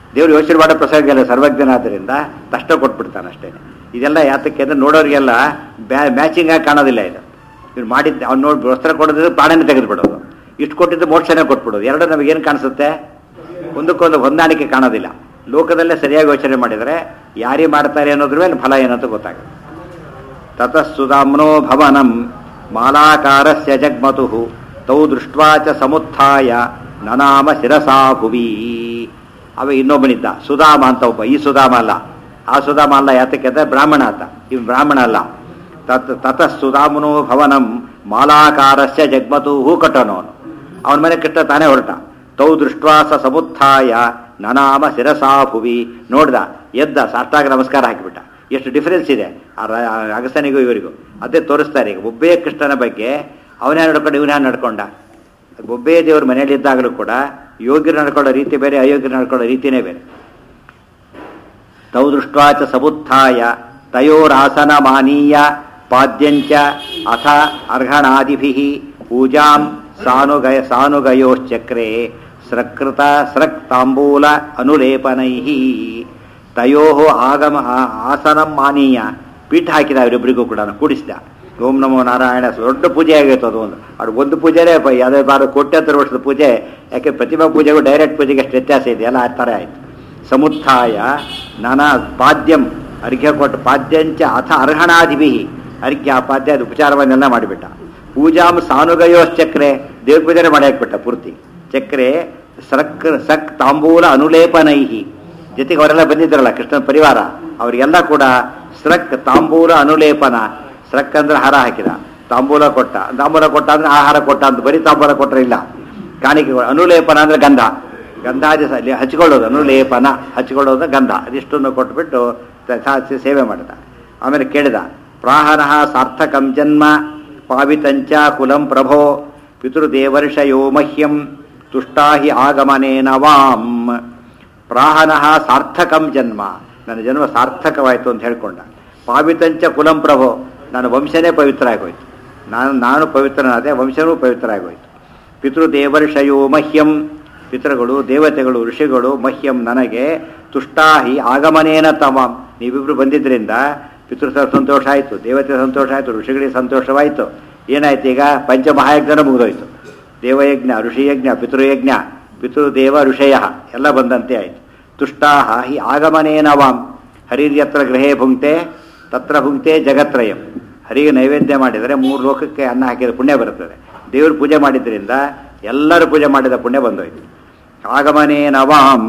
ದೇವ್ರು ಯೋಚನೆ ಮಾಡೋ ಪ್ರಸಂಗ ಸರ್ವಜ್ಞನಾದ್ದರಿಂದ ತಷ್ಟ ಕೊಟ್ಬಿಡ್ತಾನೆ ಅಷ್ಟೇ. ಇದೆಲ್ಲ ಯಾತಕ್ಕೆ ಅಂದರೆ ನೋಡೋರಿಗೆಲ್ಲ ಬ್ಯಾ ಮ್ಯಾಚಿಂಗ್ ಆಗಿ ಕಾಣೋದಿಲ್ಲ. ಇದು ಇವ್ರು ಮಾಡಿದ್ದು ಅವ್ನು ನೋಡಿ ವಸ್ತ್ರ ಕೊಡೋದ್ರೆ ಪ್ರಾಣನೇ ತೆಗೆದುಬಿಡೋದು, ಇಷ್ಟು ಕೊಟ್ಟಿದ್ದು ಮೋಕ್ಷನೇ ಕೊಟ್ಬಿಡೋದು. ಎರಡು ನಮಗೇನು ಕಾಣಿಸುತ್ತೆ? ಒಂದಕ್ಕೊಂದು ಹೊಂದಾಣಿಕೆ ಕಾಣೋದಿಲ್ಲ. ಲೋಕದಲ್ಲೇ ಸರಿಯಾಗಿ ಯೋಚನೆ ಮಾಡಿದರೆ ಯಾರಿಗೆ ಮಾಡ್ತಾರೆ ಅನ್ನೋದ್ರ ಮೇಲೆ ಫಲ ಏನಂತ ಗೊತ್ತಾಗುತ್ತೆ. ತತಃಸುಧಾಮ್ನೋ ಭವನಂ ಮಾಲಾಕಾರಸ್ಯ ಜಗ್ಮತು ತೌ ದೃಷ್ಟ್ವಾ ಚ ಸಮುತ್ಥಾಯ ನನಾಮ ಶಿರಸಾ ಭುವಿ. ಅವ ಇನ್ನೊಬ್ಬನಿದ್ದ ಸುಧಾಮ ಅಂತ ಒಬ್ಬ. ಈ ಸುಧಾಮ ಅಲ್ಲ, ಆ ಸುಧಾಮ ಅಲ್ಲ. ಯಾತಕ್ಕೆ ಅಂದರೆ ಬ್ರಾಹ್ಮಣ ಆತ, ಇವ್ ಬ್ರಾಹ್ಮಣ ಅಲ್ಲ. ತತ್ ತತಃ ಸುಧಾಮ್ನೋ ಭವನಂ ಮಾಲಾಕಾರಸ್ಯ ಜಗ್ಮತು ಹೂ ಕಟ್ಟೋನು ಅವನು. ಅವನ ಮೇಲೆ ಕೆಟ್ಟ ತಾನೇ ಹೊರಟ. ತೌ ದೃಷ್ಟ್ವಾಸ ಸಮುತ್ಥಾಯ ನನಾಮ ಶಿರಸಾ ಭುವಿ. ನೋಡ್ದ, ಎದ್ದ, ಸಾಷ್ಟಾಗ ನಮಸ್ಕಾರ ಹಾಕಿಬಿಟ್ಟ. ಎಷ್ಟು ಡಿಫರೆನ್ಸ್ ಇದೆ ಆ ಅಗಸನಿಗೂ ಇವರಿಗೂ. ಅದೇ ತೋರಿಸ್ತಾರೆ. ಈಗ ಒಬ್ಬೇ ಕೃಷ್ಣನ ಬಗ್ಗೆ ಅವನೇ ನಡ್ಕೊಂಡು ಇವನೇ ನಡ್ಕೊಂಡ. ಒಬ್ಬೇ ದೇವ್ರ ಮನೆಯಲ್ಲಿದ್ದಾಗಲೂ ಕೂಡ ಯೋಗ್ಯರು ನಡ್ಕೊಳ್ಳೋ ರೀತಿ ಬೇರೆ, ಅಯೋಗ್ಯರು ನಡ್ಕೊಳ್ಳೋ ರೀತಿಯೇ ಬೇರೆ. ತೌ ದೃಷ್ಟ್ವಾಚ ಸಮುತ್ಥಾಯ ತಯೋರಾಸನ ಮಾನೀಯ ಪಾದ್ಯಂಚ ಅಥ ಅರ್ಹಣಾದಿಭಿ ಪೂಜಾಂ ಸಾನುಗಯ ಸಾನುಗಯೋಶ್ಚಕ್ರೆ ಸೃಕೃತ ಸೃಕ್ ತಾಂಬೂಲ ಅನುಲೇಪನೈ ತಯೋ ಆಗಮ ಆಸನಂ ಮಾನೀಯ. ಪೀಠ ಹಾಕಿದ ಅವರಿಬ್ಬರಿಗೂ ಕೂಡ ಕೂಡಿಸಿದ. ಓಂ ನಮೋ ನಾರಾಯಣ ದೊಡ್ಡ ಪೂಜೆ ಆಗಿತ್ತು ಅದು. ಒಂದು ಅದು ಒಂದು ಪೂಜೆನೇ ಯಾವುದೇ ಬಾರ ಕೋಟ್ಯಾಂತರ ವರ್ಷದ ಪೂಜೆ. ಯಾಕೆ ಪ್ರತಿಮಾ ಪೂಜೆಗೂ ಡೈರೆಕ್ಟ್ ಪೂಜೆಗೆ ಅಷ್ಟು ವ್ಯತ್ಯಾಸ ಇದೆ, ಎಲ್ಲ ಆ ಥರ ಆಯಿತು. ಸಮುತ್ಥಾಯ ನಾನಾ ಪಾದ್ಯಂ ಅರ್ಘ್ಯ ಕೊಟ್ಟು ಪಾದ್ಯಂಚ ಅಥ ಅರ್ಹಣಾದಿಭಿ ಅರ್ಘ್ಯ ಪಾದ್ಯ ಉಪಚಾರವನ್ನೆಲ್ಲ ಮಾಡಿಬಿಟ್ಟ. ಪೂಜಾಂ ಸಾನುಗಯೋಶ್ಚಕ್ರೆ ದೇವ್ರ ಪೂಜೆನೇ ಮಾಡಿ ಹಾಕ್ಬಿಟ್ಟ ಪೂರ್ತಿ. ಚಕ್ರೆ ಸಕ್ ಸಕ್ ತಾಂಬೂಲ ಅನುಲೇಪನೈಹಿ. ಜೊತೆಗೆ ಅವರೆಲ್ಲ ಬಂದಿದ್ರಲ್ಲ ಕೃಷ್ಣನ ಪರಿವಾರ, ಅವರಿಗೆಲ್ಲ ಕೂಡ ಸ್ರಕ್ ತಾಂಬೂಲ ಅನುಲೇಪನ. ಸ್ರಕ್ ಅಂದ್ರೆ ಹಾರ ಹಾಕಿದ, ತಾಂಬೂಲ ಕೊಟ್ಟ. ತಾಂಬೂಲ ಕೊಟ್ಟ ಅಂದ್ರೆ ಆಹಾರ ಕೊಟ್ಟ ಅಂತ ಬರೀ ತಾಂಬೂಲ ಕೊಟ್ಟರೆ ಇಲ್ಲ, ಕಾಣಿಕೆಗಳು. ಅನುಲೇಪನ ಅಂದ್ರೆ ಗಂಧ, ಗಂಧಾದಿ ಹಚ್ಕೊಳ್ಳೋದು. ಅನುಲೇಪನ ಹಚ್ಕೊಳ್ಳೋದು ಗಂಧ. ಅದಿಷ್ಟನ್ನು ಕೊಟ್ಬಿಟ್ಟು ಸೇವೆ ಮಾಡಿದ. ಆಮೇಲೆ ಕೇಳಿದ, ಪ್ರಾಹನಃ ಸಾರ್ಥಕಂ ಜನ್ಮ ಪಾವಿತಂಚ ಕುಲಂ ಪ್ರಭೋ ಪಿತೃದೇವರ್ಷಯೋ ಮಹ್ಯಂ ತುಷ್ಟಾಹಿ ಆಗಮನೇನ ವಾಂ. ಪ್ರಾಹನಃ ಸಾರ್ಥಕಂ ಜನ್ಮ, ನನ್ನ ಜನ್ಮ ಸಾರ್ಥಕವಾಯಿತು ಅಂತ ಹೇಳ್ಕೊಂಡ. ಪಾವಿತಂಚ ಕುಲಂ ಪ್ರಭೋ, ನನ್ನ ವಂಶನೇ ಪವಿತ್ರ ಆಗೋಯ್ತು. ನಾನು ನಾನು ಪವಿತ್ರನಾದೆ, ವಂಶನೂ ಪವಿತ್ರ ಆಗೋಯ್ತು. ಪಿತೃದೇವರ್ಷಯೋ ಮಹ್ಯಂ, ಪಿತೃಗಳು ದೇವತೆಗಳು ಋಷಿಗಳು ಮಹ್ಯಂ ನನಗೆ ತುಷ್ಟಾಹಿ ಆಗಮನೇನ ತಮಾಂ. ನೀವಿಬ್ರು ಬಂದಿದ್ದರಿಂದ ಪಿತೃ ಸಂತೋಷ ಆಯಿತು, ದೇವತೆ ಸಂತೋಷ ಆಯಿತು, ಋಷಿಗಳಿಗೆ ಸಂತೋಷವಾಯಿತು. ಏನಾಯ್ತು ಈಗ? ಪಂಚಮಹಾಯಜ್ಞನ ಮುಗಿದೋಯ್ತು. ದೇವಯಜ್ಞ, ಋಷಿಯಜ್ಞ, ಪಿತೃಯಜ್ಞ, ಪಿತೃದೇವ ಋಷಯ ಎಲ್ಲ ಬಂದಂತೆ ಆಯಿತು. ತುಷ್ಟಾಹ ಹಿ ಆಗಮನೇನ ವಾಂ. ಹರಿರ್ಯತ್ರ ಗೃಹೇ ಭುಂಕ್ತೆ ತತ್ರ ಭುಂಕ್ತೆ ಜಗತ್ರಯಂ. ಹರಿಗೆ ನೈವೇದ್ಯ ಮಾಡಿದರೆ ಮೂರು ಲೋಕಕ್ಕೆ ಅನ್ನ ಹಾಕಿದ ಪುಣ್ಯ ಬರುತ್ತದೆ. ದೇವ್ರ ಪೂಜೆ ಮಾಡಿದ್ರಿಂದ ಎಲ್ಲರೂ ಪೂಜೆ ಮಾಡಿದ ಪುಣ್ಯ ಬಂದೋಯ್ತು. ಆಗಮನೇನ ವಾಂ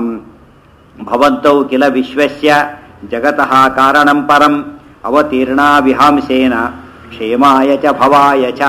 ಭವಂತೌ ಕಿಲ ವಿಶ್ವಸ್ಯ ಜಗತಃ ಕಾರಣಂ ಪರಂ ಅವತೀರ್ಣಾ ವಿಹಾಂಸೇನ ಕ್ಷೇಮಾಯ ಚ ಭವಾಯ ಚ.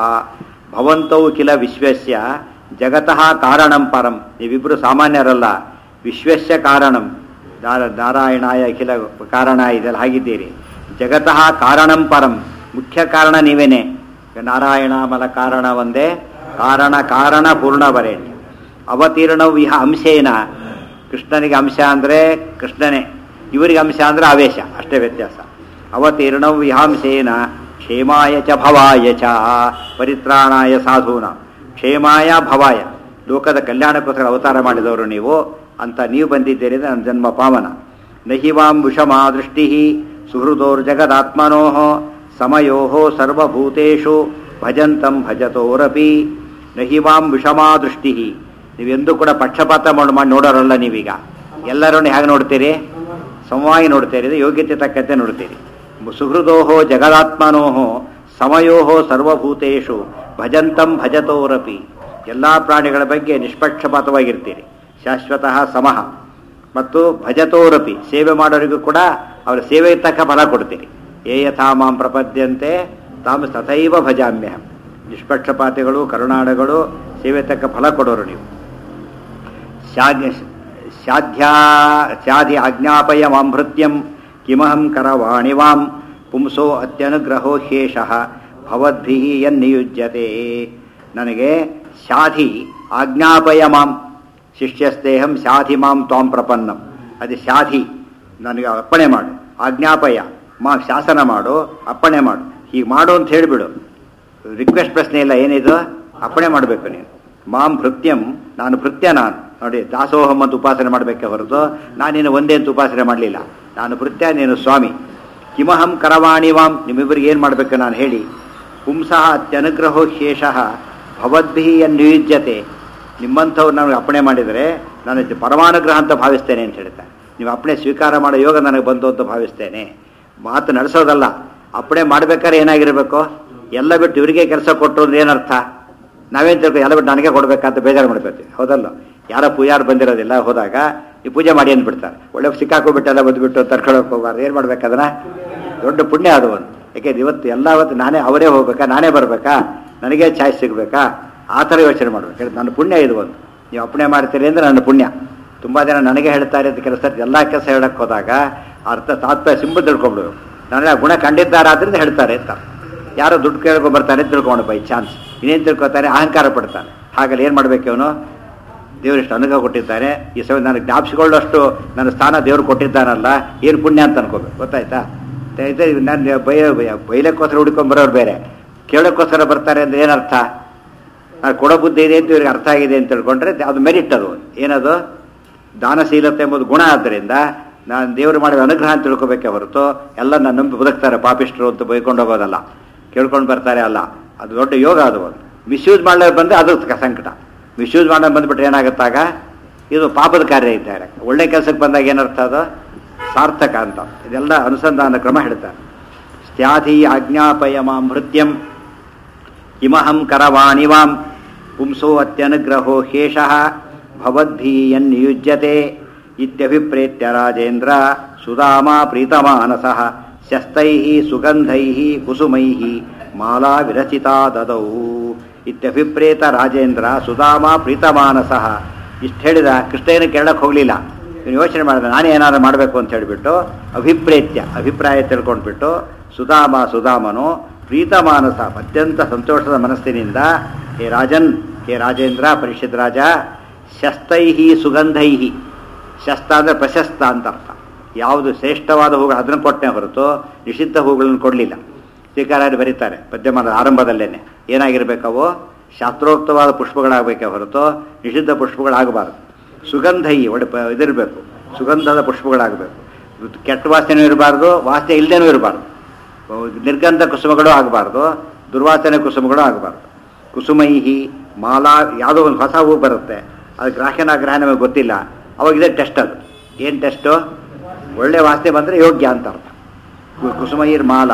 ಭವಂತೌ ಕಿಲ ವಿಶ್ವಸ್ಯ ಜಗತಃ ಕಾರಣಂ ಪರಂ. ನೀವಿಬ್ಬರು ಸಾಮಾನ್ಯರಲ್ಲ. ವಿಶ್ವಸ್ಯ ಕಾರಣಂ, ನಾರಾಯಣಾಯ ಅಖಿಲ ಕಾರಣ ಇದೆಲ್ಲ ಹಾಗಿದ್ದೀರಿ. ಜಗತಃ ಕಾರಣಂ ಪರಂ, ಮುಖ್ಯ ಕಾರಣ ನೀವೇನೆ. ನಾರಾಯಣ ಮಲ ಕಾರಣ ಒಂದೇ, ಕಾರಣ ಕಾರಣ ಪೂರ್ಣವರೇಣ್ಯ. ಅವತೀರ್ಣವು ಇಹ ಅಂಶೇನ, ಕೃಷ್ಣನಿಗೆ ಅಂಶ ಅಂದರೆ ಕೃಷ್ಣನೇ, ಇವರಿಗೆ ಅಂಶ ಅಂದರೆ ಆವೇಶ, ಅಷ್ಟೇ ವ್ಯತ್ಯಾಸ. ಅವತೀರ್ಣವು ಇಹಾಂಶೇನ ಕ್ಷೇಮಾಯ ಚ ಭವಾಯ ಚ. ಪರಿತ್ರಾಣಾಯ ಸಾಧೂನ ಕ್ಷೇಮಾಯ ಭವಾಯ, ಲೋಕದ ಕಲ್ಯಾಣಕ್ಕೋಸ್ಕರ ಅವತಾರ ಮಾಡಿದವರು ನೀವು ಅಂತ ನೀವು ಬಂದಿದ್ದೀರಿ. ನನ್ನ ಜನ್ಮ ಪಾವನ. ನಹಿವಾಂ ವಿಷಮಾ ದೃಷ್ಟಿ ಸುಹೃದೋರ್ಜಗದಾತ್ಮನೋ ಸಮಯೋ ಸರ್ವಭೂತೇಷು ಭಜಂತಂ ಭಜತೋರಪಿ. ನಹಿವಾಂ ವಿಷಮಾ ದೃಷ್ಟಿ, ನೀವೆಂದೂ ಕೂಡ ಪಕ್ಷಪಾತ ಮಾಡಿ ಮಾಡಿ ನೋಡೋರಲ್ಲ. ನೀವೀಗ ಎಲ್ಲರನ್ನು ಹೇಗೆ ನೋಡ್ತೀರಿ? ಸಮವಾಗಿ ನೋಡ್ತೀರಿ, ಯೋಗ್ಯತೆ ತಕ್ಕಂತೆ ನೋಡ್ತೀರಿ. ಸುಹೃದೋಹೋ ಜಗದಾತ್ಮನೋ ಸಮಯೋ ಸರ್ವಭೂತೇಷು ಭಜಂತಂ ಭಜತೋರಪಿ. ಎಲ್ಲ ಪ್ರಾಣಿಗಳ ಬಗ್ಗೆ ನಿಷ್ಪಕ್ಷಪಾತವಾಗಿರ್ತೀರಿ, ಶಾಶ್ವತಃ ಸಮಃ. ಮತ್ತು ಭಜತೋರಪಿ, ಸೇವೆ ಮಾಡೋರಿಗೂ ಕೂಡ ಅವರ ಸೇವೆ ತಕ್ಕ ಫಲ ಕೊಡ್ತೀರಿ. ಏ ಯಥಾ ಮಾಂ ಪ್ರಪದ್ಯಂತೆ ತಾವು ತಥೈವ ಭಜಾಮ್ಯಹಂ. ನಿಷ್ಪಕ್ಷಪಾತಿಗಳು, ಕರುಣಾಳುಗಳು, ಸೇವೆ ತಕ್ಕ ಫಲ ಕೊಡೋರು ನೀವು. ಶಾಧ್ಯಾ ಸ್ಯಾಧಿ ಆಜ್ಞಾಪಯ ಮಾಂ ಭೃತ್ಯಂ ಕಿಮಹಂ ಕರವಾಣಿ ವಾಂ ಪುಂಸೋ ಅತ್ಯನುಗ್ರಹೋ ಶೇಷಃ ಭವದ್ಭಿಃ ಯನ್ನಿಯುಜ್ಯತೆ. ನನಗೆ ಶಾಧಿ ಆಜ್ಞಾಪಯ ಮಾಂ, ಶಿಷ್ಯಸ್ತೇಹಂ ಶಾಧಿ ಮಾಂ ತ್ವಾಂ ಪ್ರಪನ್ನಂ. ಅದು ಶಾಧಿ, ನನಗೆ ಅಪ್ಪಣೆ ಮಾಡು. ಆಜ್ಞಾಪಯ ಮಾ, ಶಾಸನ ಮಾಡು, ಅಪ್ಪಣೆ ಮಾಡು. ಹೀಗೆ ಮಾಡು ಅಂತ ಹೇಳಿಬಿಡು. ರಿಕ್ವೆಸ್ಟ್ ಪ್ರಶ್ನೆ ಇಲ್ಲ, ಏನಿದು? ಅಪ್ಪಣೆ ಮಾಡಬೇಕು ನೀನು. ಮಾಂ ಭೃತ್ಯಂ ನಾನು ಭೃತ್ಯ ನಾನು ನೋಡಿ ದಾಸೋಹಂ ಅಂತ ಉಪಾಸನೆ ಮಾಡಬೇಕೆ ಹೊರತು ನಾನಿನ್ನು ಒಂದೇ ಅಂತ ಉಪಾಸನೆ ಮಾಡಲಿಲ್ಲ. ನಾನು ಭೃತ್ಯ ನೀನು ಸ್ವಾಮಿ. ಕಿಮಹಂ ಕರವಾಣಿ ವಾಂ ನಿಮ್ಮಿಬ್ಬರಿಗೆ ಏನು ಮಾಡಬೇಕು ನಾನು ಹೇಳಿ. ಪುಂಸಃ ಅತ್ಯನುಗ್ರಹೋ ಶೇಷಃ ಭವದ್ಭಿ ನಿಯುಜ್ಯತೆ ನಿಮ್ಮಂಥವ್ರು ನನಗೆ ಅಪ್ಪಣೆ ಮಾಡಿದರೆ ನಾನು ಪರಮಾನುಗ್ರಹ ಅಂತ ಭಾವಿಸ್ತೇನೆ ಅಂತ ಹೇಳ್ತಾರೆ. ನೀವು ಅಪ್ಪಣೆ ಸ್ವೀಕಾರ ಮಾಡೋ ಯೋಗ ನನಗೆ ಬಂತು ಅಂತ ಭಾವಿಸ್ತೇನೆ. ಮಾತು ನಡೆಸೋದಲ್ಲ, ಅಪ್ಪಣೆ ಮಾಡ್ಬೇಕಾದ್ರೆ ಏನಾಗಿರಬೇಕು, ಎಲ್ಲ ಬಿಟ್ಟು ಇವರಿಗೆ ಕೆಲಸ ಕೊಟ್ಟರು ಅಂದ್ರೆ ಏನರ್ಥ? ನಾವೇನು ತಿಳ್ಕೊ ಎಲ್ಲ ಬಿಟ್ಟು ನನಗೆ ಕೊಡಬೇಕಂತ ಬೇಜಾರು ಮಾಡ್ಕೊತೀವಿ, ಹೌದಲ್ಲ? ಯಾರೋ ಪೂಜಾರು ಬಂದಿರೋದಿಲ್ಲ, ಹೋದಾಗ ಈ ಪೂಜೆ ಮಾಡಿ ಅಂದ್ಬಿಡ್ತಾರೆ. ಒಳ್ಳೆ ಸಿಕ್ಕಾಕೋಬಿಟ್ಟು ಎಲ್ಲ ಬಂದುಬಿಟ್ಟು ತರ್ಕೊಳ್ಳೋಕೆ ಹೋಗ್ಬಾರ್ದು. ಏನು ಮಾಡ್ಬೇಕದನ್ನ? ದೊಡ್ಡ ಪುಣ್ಯ ಅದು ಒಂದು. ಯಾಕೆಂದ್ರೆ ಇವತ್ತು ಎಲ್ಲ ಹೊತ್ತು ನಾನೇ ಅವರೇ ಹೋಗ್ಬೇಕಾ, ನಾನೇ ಬರಬೇಕಾ, ನನಗೇ ಚಾಯ್ಸ್ ಸಿಗಬೇಕಾ, ಆ ಥರ ಯೋಚನೆ ಮಾಡ್ಬೇಕು. ನನ್ನ ಪುಣ್ಯ ಇದು ಒಂದು. ನೀವು ಅಪ್ಪಣೆ ಮಾಡ್ತೀರಿ ಅಂದರೆ ನನ್ನ ಪುಣ್ಯ. ತುಂಬ ಜನ ನನಗೆ ಹೇಳ್ತಾರೆ ಅಂತ ಕೆಲಸ ಎಲ್ಲ ಕೆಲಸ ಹೇಳಕ್ಕೆ ಹೋದಾಗ ಅರ್ಥ ತಾತ್ಪರ್ಯ ಸಿಂಬಲ್ ತಿಳ್ಕೊಂಬಿಡು. ನನಗೆ ಗುಣ ಕಂಡಿದ್ದಾರಾದ್ರಿಂದ ಹೇಳ್ತಾರೆ ಅಂತ. ಯಾರೋ ದುಡ್ಡು ಕೇಳ್ಕೊಂಡು ಬರ್ತಾನೆ ತಿಳ್ಕೊಂಡು ಬೈ ಚಾನ್ಸ್ ಇನ್ನೇನು ತಿಳ್ಕೊತಾನೆ, ಅಹಂಕಾರ ಪಡ್ತಾನೆ. ಹಾಗಲ್ಲಿ ಏನು ಮಾಡಬೇಕು ಅವನು? ದೇವರಿಷ್ಟು ಅನುಗ್ರಹ ಕೊಟ್ಟಿದ್ದಾನೆ, ಈ ಸಮಯ ನನಗೆ ಜ್ಞಾಪಿಸಿಕೊಳ್ಳೋಷ್ಟು ನನ್ನ ಸ್ಥಾನ ದೇವರು ಕೊಟ್ಟಿದ್ದಾನಲ್ಲ, ಏನು ಪುಣ್ಯ ಅಂತ ಅನ್ಕೋಬೇಕು. ಗೊತ್ತಾಯ್ತಾ? ನಾನು ಬಯ ಬೈಲಕ್ಕೋಸ್ಕರ ಹುಡ್ಕೊಂಡ್ಬರೋರು ಬೇರೆ, ಕೇಳೋಕ್ಕೋಸ್ಕರ ಬರ್ತಾರೆ ಅಂದರೆ ಏನರ್ಥ? ನಾನು ಕೊಡೋ ಬುದ್ಧಿ ಇದೆ ಅಂತ ಇವ್ರಿಗೆ ಅರ್ಥ ಆಗಿದೆ ಅಂತ ತಿಳ್ಕೊಂಡ್ರೆ ಅದು ಮೆರಿಟ್. ಅದು ಏನದು? ದಾನಶೀಲತೆ ಎಂಬುದು ಗುಣ. ಆದ್ದರಿಂದ ನಾನು ದೇವರು ಮಾಡಿದ ಅನುಗ್ರಹ ಅಂತ ತಿಳ್ಕೊಬೇಕೆ ಹೊರತು ಎಲ್ಲ ನಾನು ನಂಬಿ ಬದುಕ್ತಾರೆ ಪಾಪಿಷ್ಟರು ಅಂತ ಬೈಕೊಂಡು ಹೋಗೋದಲ್ಲ, ಕೇಳ್ಕೊಂಡು ಬರ್ತಾರೆ ಅಲ್ಲ. ಅದು ದೊಡ್ಡ ಯೋಗ. ಅದು ಒಂದು ಮಿಸ್ಯೂಸ್ ಮಾಡಲು ಬಂದರೆ ಅದು ಸಂಕಟ. ಮಿಸ್ಯೂಸ್ ಮಾಡೋದು ಬಂದುಬಿಟ್ರೆ ಏನಾಗುತ್ತಾಗ ಇದು ಪಾಪದ ಕಾರ್ಯ ಇದ್ದಾರೆ. ಒಳ್ಳೆ ಕೆಲಸಕ್ಕೆ ಬಂದಾಗ ಏನರ್ಥ? ಅದು ಸಾರ್ಥಕ ಅಂತ. ಇದೆಲ್ಲ ಅನುಸಂಧಾನ ಕ್ರಮ ಹೇಳ್ತಾರೆ. ಸ್ತ್ಯಾಧಿ ಆಜ್ಞಾಪಯ ಮಾಂ ಭೃತ್ಯಂ ಇಮಹಂ ಕರವಾಣಿ ವಾಂ ಪುಂಸೋ ಅತ್ಯನುಗ್ರಹೋ ಹೇಷಃ ಭವದ್ಭೀಯನ್ನಿಯುಜ್ಯತೆ ಇತ್ಯಭಿಪ್ರೇತ್ಯ ರಾಜೇಂದ್ರ ಸುಧಾಮ ಪ್ರೀತಮಾನಸಃ ಶಸ್ತೈಃ ಸುಗಂಧೈಃ ಕುಸುಮೈಃ ಮಾಲಾ ವಿರಚಿತಾ ದದೌ. ಇತ್ಯಭಿಪ್ರೇತ ರಾಜೇಂದ್ರ ಸುಧಾಮ ಪ್ರೀತಮಾನಸಃ. ಇಷ್ಟು ಹೇಳಿದ ಕೃಷ್ಣೇನ ಕೇಳಕ್ಕೆ ಹೋಗಲಿಲ್ಲ. ಇವನು ಯೋಚನೆ ಮಾಡಿದ ನಾನೇ ಏನಾದ್ರು ಮಾಡಬೇಕು ಅಂತ ಹೇಳಿಬಿಟ್ಟು ಅಭಿಪ್ರೇತ್ಯ ಅಭಿಪ್ರಾಯ ತಿಳ್ಕೊಂಡ್ಬಿಟ್ಟು ಸುಧಾಮ ಸುಧಾಮನು ಪ್ರೀತಮಾನಸ ಅತ್ಯಂತ ಸಂತೋಷದ ಮನಸ್ಸಿನಿಂದ ಹೇ ರಾಜನ್, ಹೇ ರಾಜೇಂದ್ರ, ಪರಿಷತ್ ರಾಜ, ಶಸ್ತೈಹಿ ಸುಗಂಧೈಹಿ. ಶಸ್ತ ಅಂದರೆ ಪ್ರಶಸ್ತ ಅಂತ ಅರ್ಥ. ಯಾವುದು ಶ್ರೇಷ್ಠವಾದ ಹೂಗಳು ಅದನ್ನು ಕೊಟ್ಟೆ ಹೊರತು ನಿಷಿದ್ಧ ಹೂಗಳನ್ನು ಕೊಡಲಿಲ್ಲ. ಟೀಕಾರಾಯರು ಬರೀತಾರೆ ಪದ್ಯಮಾನದ ಆರಂಭದಲ್ಲೇನೆ ಏನಾಗಿರ್ಬೇಕವು? ಶಾಸ್ತ್ರೋಕ್ತವಾದ ಪುಷ್ಪಗಳಾಗಬೇಕೇ ಹೊರತು ನಿಷಿದ್ಧ ಪುಷ್ಪಗಳಾಗಬಾರದು. ಸುಗಂಧೈ ಒಳ್ಳೆ ಇದಿರಬೇಕು, ಸುಗಂಧದ ಪುಷ್ಪಗಳಾಗಬೇಕು. ಕೆಟ್ಟ ವಾಸನೆ ಇರಬಾರ್ದು, ವಾಸನೆ ಇಲ್ಲದೇನೂ ಇರಬಾರ್ದು. ನಿರ್ಗಂಧ ಕುಸುಮಗಳು ಆಗಬಾರ್ದು, ದುರ್ವಾಸನೆ ಕುಸುಮಗಳು ಆಗಬಾರ್ದು. ಕುಸುಮೈಹಿ ಮಾಲಾ, ಯಾವುದೋ ಒಂದು ಹೊಸ ಹೂ ಬರುತ್ತೆ, ಅದು ಗ್ರಾಹ್ಯನ ಗ್ರಹ ನಮಗೆ ಗೊತ್ತಿಲ್ಲ, ಅವಾಗಿದೆ ಟೆಸ್ಟ್. ಅದು ಏನು ಟೆಸ್ಟು? ಒಳ್ಳೆ ವಾಸನೆ ಬಂದರೆ ಯೋಗ್ಯ ಅಂತ ಅರ್ಥ. ಕುಸುಮೈರ್ ಮಾಲಾ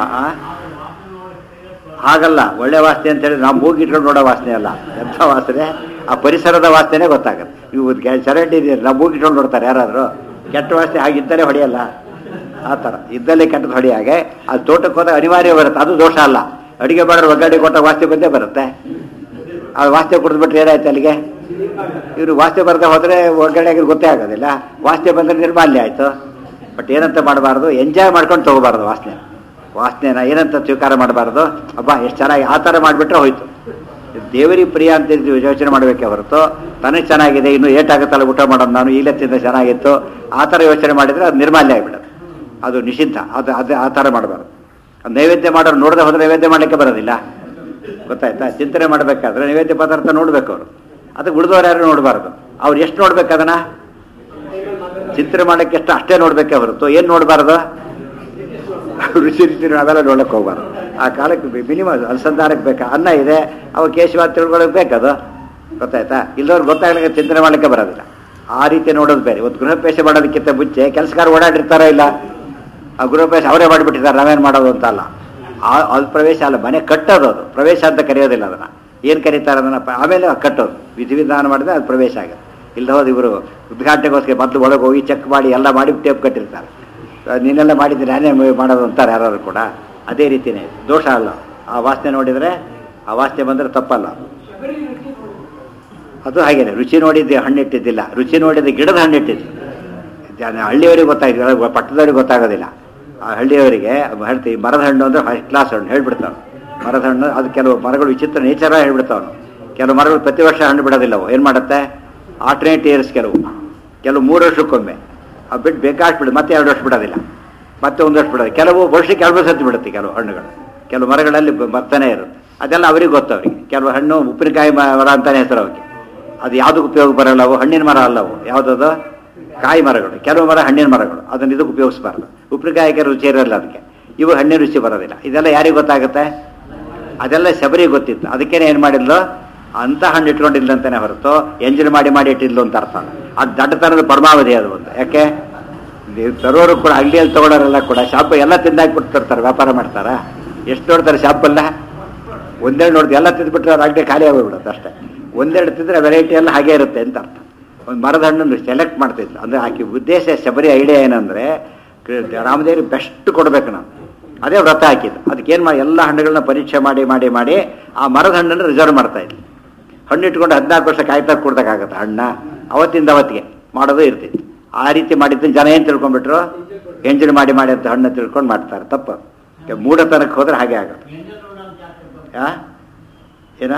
ಹಾಗಲ್ಲ. ಒಳ್ಳೆ ವಾಸನೆ ಅಂತ ಹೇಳಿ ನಾವು ಮೂಗಿ ಇಟ್ಕೊಂಡು ನೋಡೋ ವಾಸನೆ ಅಲ್ಲ. ಎಂಥ ವಾಸನೆ? ಆ ಪರಿಸರದ ವಾಸನೆ ಗೊತ್ತಾಗುತ್ತೆ. ಇವು ಚರಂಡಿ ನಾವು ಮೂಗಿ ಇಟ್ಕೊಂಡು ನೋಡ್ತಾರೆ ಯಾರಾದರೂ. ಕೆಟ್ಟ ವಾಸನೆ ಹಾಗಿದ್ದರೆ ಹೊಡೆಯಲ್ಲ, ಆ ಥರ ಇದ್ದಲ್ಲೇ ಕೆಟ್ಟದ್ದು ಹೊಡೆಯಾಗೆ ಅದು ತೋಟಕ್ಕೆ ಹೋದಾಗ ಅನಿವಾರ್ಯ ಬರುತ್ತೆ. ಅದು ದೋಷ ಅಲ್ಲ. ಅಡುಗೆ ಮಾಡೋರು ಒಗ್ಗಡೆ ಕೊಟ್ಟ ವಾಸನೆ ಬಂದೇ ಬರುತ್ತೆ. ಆ ವಾಸನೆ ಕುಡಿದ್ಬಿಟ್ರೆ ಏನಾಯ್ತು ಅಲ್ಲಿಗೆ? ಇವರು ವಾಸನೆ ಬರದೆ ಹೋದರೆ ಒಗ್ಗಡೆ ಆಗಿರೋ ಗೊತ್ತೇ ಆಗೋದಿಲ್ಲ. ವಾಸನೆ ಬಂದರೆ ನಿರ್ಮಾಲ್ಯ ಆಯಿತು. ಬಟ್ ಏನಂತ ಮಾಡಬಾರ್ದು, ಎಂಜಾಯ್ ಮಾಡ್ಕೊಂಡು ತೊಗೋಬಾರ್ದು ವಾಸನೆ. ವಾಸನೆನ ಏನಂತ ಸ್ವೀಕಾರ ಮಾಡಬಾರ್ದು, ಅಬ್ಬಾ ಎಷ್ಟು ಚೆನ್ನಾಗಿ ಆ ಥರ ಮಾಡಿಬಿಟ್ರೆ ಹೋಯ್ತು. ದೇವರಿಗೆ ಪ್ರಿಯ ಅಂತ ಯೋಚನೆ ಮಾಡಬೇಕೆ ಹೊರತು ತನಗೆ ಚೆನ್ನಾಗಿದೆ, ಇನ್ನೂ ಏಟಾಗುತ್ತಲ್ಲ ಊಟ ಮಾಡೋದು ನಾನು, ಈಗಲೇ ತಿಂದ ಚೆನ್ನಾಗಿತ್ತು, ಆ ಥರ ಯೋಚನೆ ಮಾಡಿದರೆ ಅದು ನಿರ್ಮಾಲ್ಯ ಆಗಿಬಿಡೋದು. ಅದು ನಿಷಿದ್ಧ. ಅದು ಅದು ಆ ಥರ ಮಾಡಬಾರ್ದು. ನೈವೇದ್ಯ ಮಾಡೋರು ನೋಡದೆ ಹೋದರೆ ನೈವೇದ್ಯ ಮಾಡಲಿಕ್ಕೆ ಬರೋದಿಲ್ಲ. ಗೊತ್ತಾಯ್ತಾ? ಚಿಂತನೆ ಮಾಡಬೇಕಾದ್ರೆ ನೈವೇದ್ಯ ಪದಾರ್ಥ ನೋಡ್ಬೇಕು ಅವರು. ಅದಕ್ಕೆ ಉಳಿದವ್ರು ಯಾರು ನೋಡಬಾರ್ದು. ಅವ್ರು ಎಷ್ಟು ನೋಡ್ಬೇಕು ಅದನ್ನು? ಚಿಂತನೆ ಮಾಡೋಕ್ಕೆ ಎಷ್ಟು ಅಷ್ಟೇ ನೋಡಬೇಕೆ ಹೊರತು ಏನು ನೋಡಬಾರ್ದು? ರುಚಿ ರುಚಿ ಅವೆಲ್ಲ ನೋಡಕ್ಕೆ ಹೋಗ್ಬಾರ್ದು. ಆ ಕಾಲಕ್ಕೆ ಮಿನಿಮಮ್ ಅನುಸಂಧಾನಕ್ಕೆ ಬೇಕಾ? ಅನ್ನ ಇದೆ, ಅವಾಗ ಕೇಶವ ತಿಳ್ಕೊಳ್ಳೋಕೆ ಬೇಕದು. ಗೊತ್ತಾಯ್ತಾ? ಇಲ್ಲದವ್ರು ಗೊತ್ತಾಗಲಿಕ್ಕೆ ಚಿಂತನೆ ಮಾಡಲಿಕ್ಕೆ ಬರೋದಿಲ್ಲ. ಆ ರೀತಿ ನೋಡೋದು ಬೇರೆ. ಇವತ್ತು ಗೃಹಪ್ರವೇಶ ಮಾಡೋದಕ್ಕಿಂತ ಮುಂಚೆ ಕೆಲಸಗಾರ ಓಡಾಡಿರ್ತಾರೋ ಇಲ್ಲ, ಆ ಗೃಹಪ್ರವೇಶ ಅವರೇ ಮಾಡಿಬಿಟ್ಟಿದ್ದಾರೆ, ನಾವೇನು ಮಾಡೋದು ಅಂತ ಅಲ್ಲ. ಆ ಅದು ಪ್ರವೇಶ ಅಲ್ಲ, ಮನೆ ಕಟ್ಟೋದು. ಅದು ಪ್ರವೇಶ ಅಂತ ಕರೆಯೋದಿಲ್ಲ. ಅದನ್ನು ಏನು ಕರೀತಾರೆ ಅದನ್ನು? ಆಮೇಲೆ ಕಟ್ಟೋದು. ವಿಧಿ ವಿಧಾನ ಮಾಡಿದ್ರೆ ಅದು ಪ್ರವೇಶ ಆಗುತ್ತೆ. ಇಲ್ಲ ಹೋದ ಇವರು ಉದ್ಘಾಟನೆಗೋಸ್ಕರ ಮೊದಲು ಒಳಗೆ ಹೋಗಿ ಚೆಕ್ ಮಾಡಿ ಎಲ್ಲ ಮಾಡಿ ಟೇಪ್ ಕಟ್ಟಿರ್ತಾರೆ. ನೀನೆಲ್ಲ ಮಾಡಿದ್ರೆ ನಾನೇ ಮಾಡೋದು ಅಂತಾರೆ ಯಾರು ಕೂಡ. ಅದೇ ರೀತಿಯೇ ದೋಷ ಅಲ್ಲ. ಆ ವಾಸನೆ ನೋಡಿದರೆ, ಆ ವಾಸನೆ ಬಂದರೆ ತಪ್ಪಲ್ಲ. ಅದು ಹಾಗೇನೆ. ರುಚಿ ನೋಡಿದ್ದೆ ಹಣ್ಣಿಟ್ಟಿದ್ದಿಲ್ಲ, ರುಚಿ ನೋಡಿದ್ದೆ ಗಿಡದ ಹಣ್ಣಿಟ್ಟಿದ್ದು. ಹಳ್ಳಿಯವರಿಗೆ ಗೊತ್ತಾಗ್ತದೆ, ಪಟ್ಟದವ್ರಿಗೆ ಗೊತ್ತಾಗೋದಿಲ್ಲ. ಆ ಹಳ್ಳಿಯವರಿಗೆ ಹೇಳ್ತೀವಿ ಮರದ ಹಣ್ಣು ಅಂದರೆ ಫಸ್ಟ್ ಕ್ಲಾಸ್ ಹಣ್ಣು ಹೇಳ್ಬಿಡ್ತಾವೆ. ಮರದ ಹಣ್ಣು ಅದು ಕೆಲವು ಮರಗಳು ವಿಚಿತ್ರ ನೇಚರ ಹೇಳ್ಬಿಡ್ತಾವನು. ಕೆಲವು ಮರಗಳು ಪ್ರತಿ ವರ್ಷ ಹಣ್ಣು ಬಿಡೋದಿಲ್ಲವು. ಏನು ಮಾಡುತ್ತೆ? ಆಲ್ಟರ್ನೇಟ್ ಇಯರ್ಸ್ ಕೆಲವು ಕೆಲವು ಮೂರು ವರ್ಷಕ್ಕೊಮ್ಮೆ ಅದು ಬಿಟ್ಟು ಬೇಕಾಷ್ಟು ಬಿಡೋದು, ಮತ್ತೆ ಎರಡು ವರ್ಷ ಬಿಡೋದಿಲ್ಲ, ಮತ್ತೆ ಒಂದು ವರ್ಷ ಬಿಡೋದು. ಕೆಲವು ವರ್ಷಕ್ಕೆ ಎರಡು ವರ್ಷ ಬಿಡುತ್ತೆ ಕೆಲವು ಹಣ್ಣುಗಳು. ಕೆಲವು ಮರಗಳಲ್ಲಿ ಬರ್ತಾನೆ ಇರುತ್ತೆ. ಅದೆಲ್ಲ ಅವ್ರಿಗೆ ಗೊತ್ತು. ಅವರಿಗೆ ಕೆಲವು ಹಣ್ಣು ಉಪ್ಪಿನಕಾಯಿ ಮರ ಅಂತಾನೆ ಹೆಸರು ಅವಕ್ಕೆ. ಅದು ಯಾವುದಕ್ಕೆ ಉಪಯೋಗ ಬರಲ್ಲ, ಅವು ಹಣ್ಣಿನ ಮರ ಅಲ್ಲವು. ಯಾವುದದು? ಕಾಯಿ ಮರಗಳು. ಕೆಲವು ಮರ ಹಣ್ಣಿನ ಮರಗಳು, ಅದನ್ನು ಇದಕ್ಕೆ ಉಪಯೋಗಿಸಬಾರ್ದು. ಉಪ್ಪಿನಕಾಯಿಗೆ ರುಚಿ ಇರಲ್ಲ ಅದಕ್ಕೆ, ಇವು ಹಣ್ಣಿನ ರುಚಿ ಬರೋದಿಲ್ಲ. ಇದೆಲ್ಲ ಯಾರಿಗೆ ಗೊತ್ತಾಗುತ್ತೆ? ಅದೆಲ್ಲ ಶಬರಿಗೆ ಗೊತ್ತಿತ್ತು. ಅದಕ್ಕೇನೆ ಏನು ಮಾಡಿದ್ಲು, ಅಂತ ಹಣ್ಣು ಇಟ್ಕೊಂಡಿಲ್ಲ ಅಂತಾನೆ ಹೊರತು ಎಂಜಲ್ ಮಾಡಿ ಮಾಡಿ ಇಟ್ಟಿದ್ಲು ಅಂತ ಅರ್ಥ. ಅದು ದಡ್ಡತನದ ಪರಮಾವಧಿ ಅದು ಒಂದು. ಯಾಕೆ ನೀವು ತರೋರು ಕೂಡ ಅಂಗಡಿಯಲ್ಲಿ ತಗೊಳ್ಳೋರೆಲ್ಲ ಕೂಡ ಶಾಪ್ ಎಲ್ಲ ತಿಂದಾಕ್ಬಿಟ್ಟು ತರ್ತಾರೆ, ವ್ಯಾಪಾರ ಮಾಡ್ತಾರ. ಎಷ್ಟು ನೋಡ್ತಾರೆ ಶಾಪಲ್ಲ? ಒಂದೆರಡು ನೋಡ್ದು ಎಲ್ಲ ತಿಂದ್ಬಿಟ್ರೆ ಅವ್ರು ಅಂಗಡಿ ಖಾಲಿ ಆಗೋಗ್ಬಿಡುತ್ತೆ ಅಷ್ಟೇ. ಒಂದೆರಡು ತಿಂದರೆ ವೆರೈಟಿ ಎಲ್ಲ ಹಾಗೆ ಇರುತ್ತೆ ಅಂತ ಅರ್ಥ. ಒಂದು ಮರದ ಹಣ್ಣನ್ನು ಸೆಲೆಕ್ಟ್ ಮಾಡ್ತಿದ್ಲು. ಅಂದರೆ ಆಕೆ ಉದ್ದೇಶ, ಶಬರಿ ಐಡಿಯಾ ಏನಂದರೆ ರಾಮದೇವ್ರಿಗೆ ಬೆಸ್ಟ್ ಕೊಡಬೇಕು ನಾವು, ಅದೇ ವ್ರತ ಹಾಕಿದ್ದು. ಅದಕ್ಕೇನು ಮಾಡಿ ಎಲ್ಲ ಹಣ್ಣುಗಳನ್ನ ಪರೀಕ್ಷೆ ಮಾಡಿ ಮಾಡಿ ಮಾಡಿ ಆ ಮರದ ಹಣ್ಣನ್ನು ರಿಸರ್ವ್ ಮಾಡ್ತಾ ಇದ್ಲು. ಹಣ್ಣು ಇಟ್ಕೊಂಡು ಹದಿನಾಲ್ಕು ವರ್ಷ ಕಾಯ್ತಾ ಕೊಡ್ಬೇಕಾಗತ್ತೆ ಹಣ್ಣ, ಅವತ್ತಿಂದ ಅವತ್ತಿಗೆ ಮಾಡೋದು ಇರ್ತಿತ್ತು. ಆ ರೀತಿ ಮಾಡಿದ್ದನ್ನು ಜನ ಏನು ತಿಳ್ಕೊಂಡ್ಬಿಟ್ರು, ಎಂಜಲ್ ಮಾಡಿ ಮಾಡಿ ಅಂತ ಹಣ್ಣು ತಿಳ್ಕೊಂಡು ಮಾಡ್ತಾರೆ. ತಪ್ಪು. ಮೂಢತನಕ್ಕೆ ಹೋದ್ರೆ ಹಾಗೆ ಆಗುತ್ತೆ. ಆ ಏನ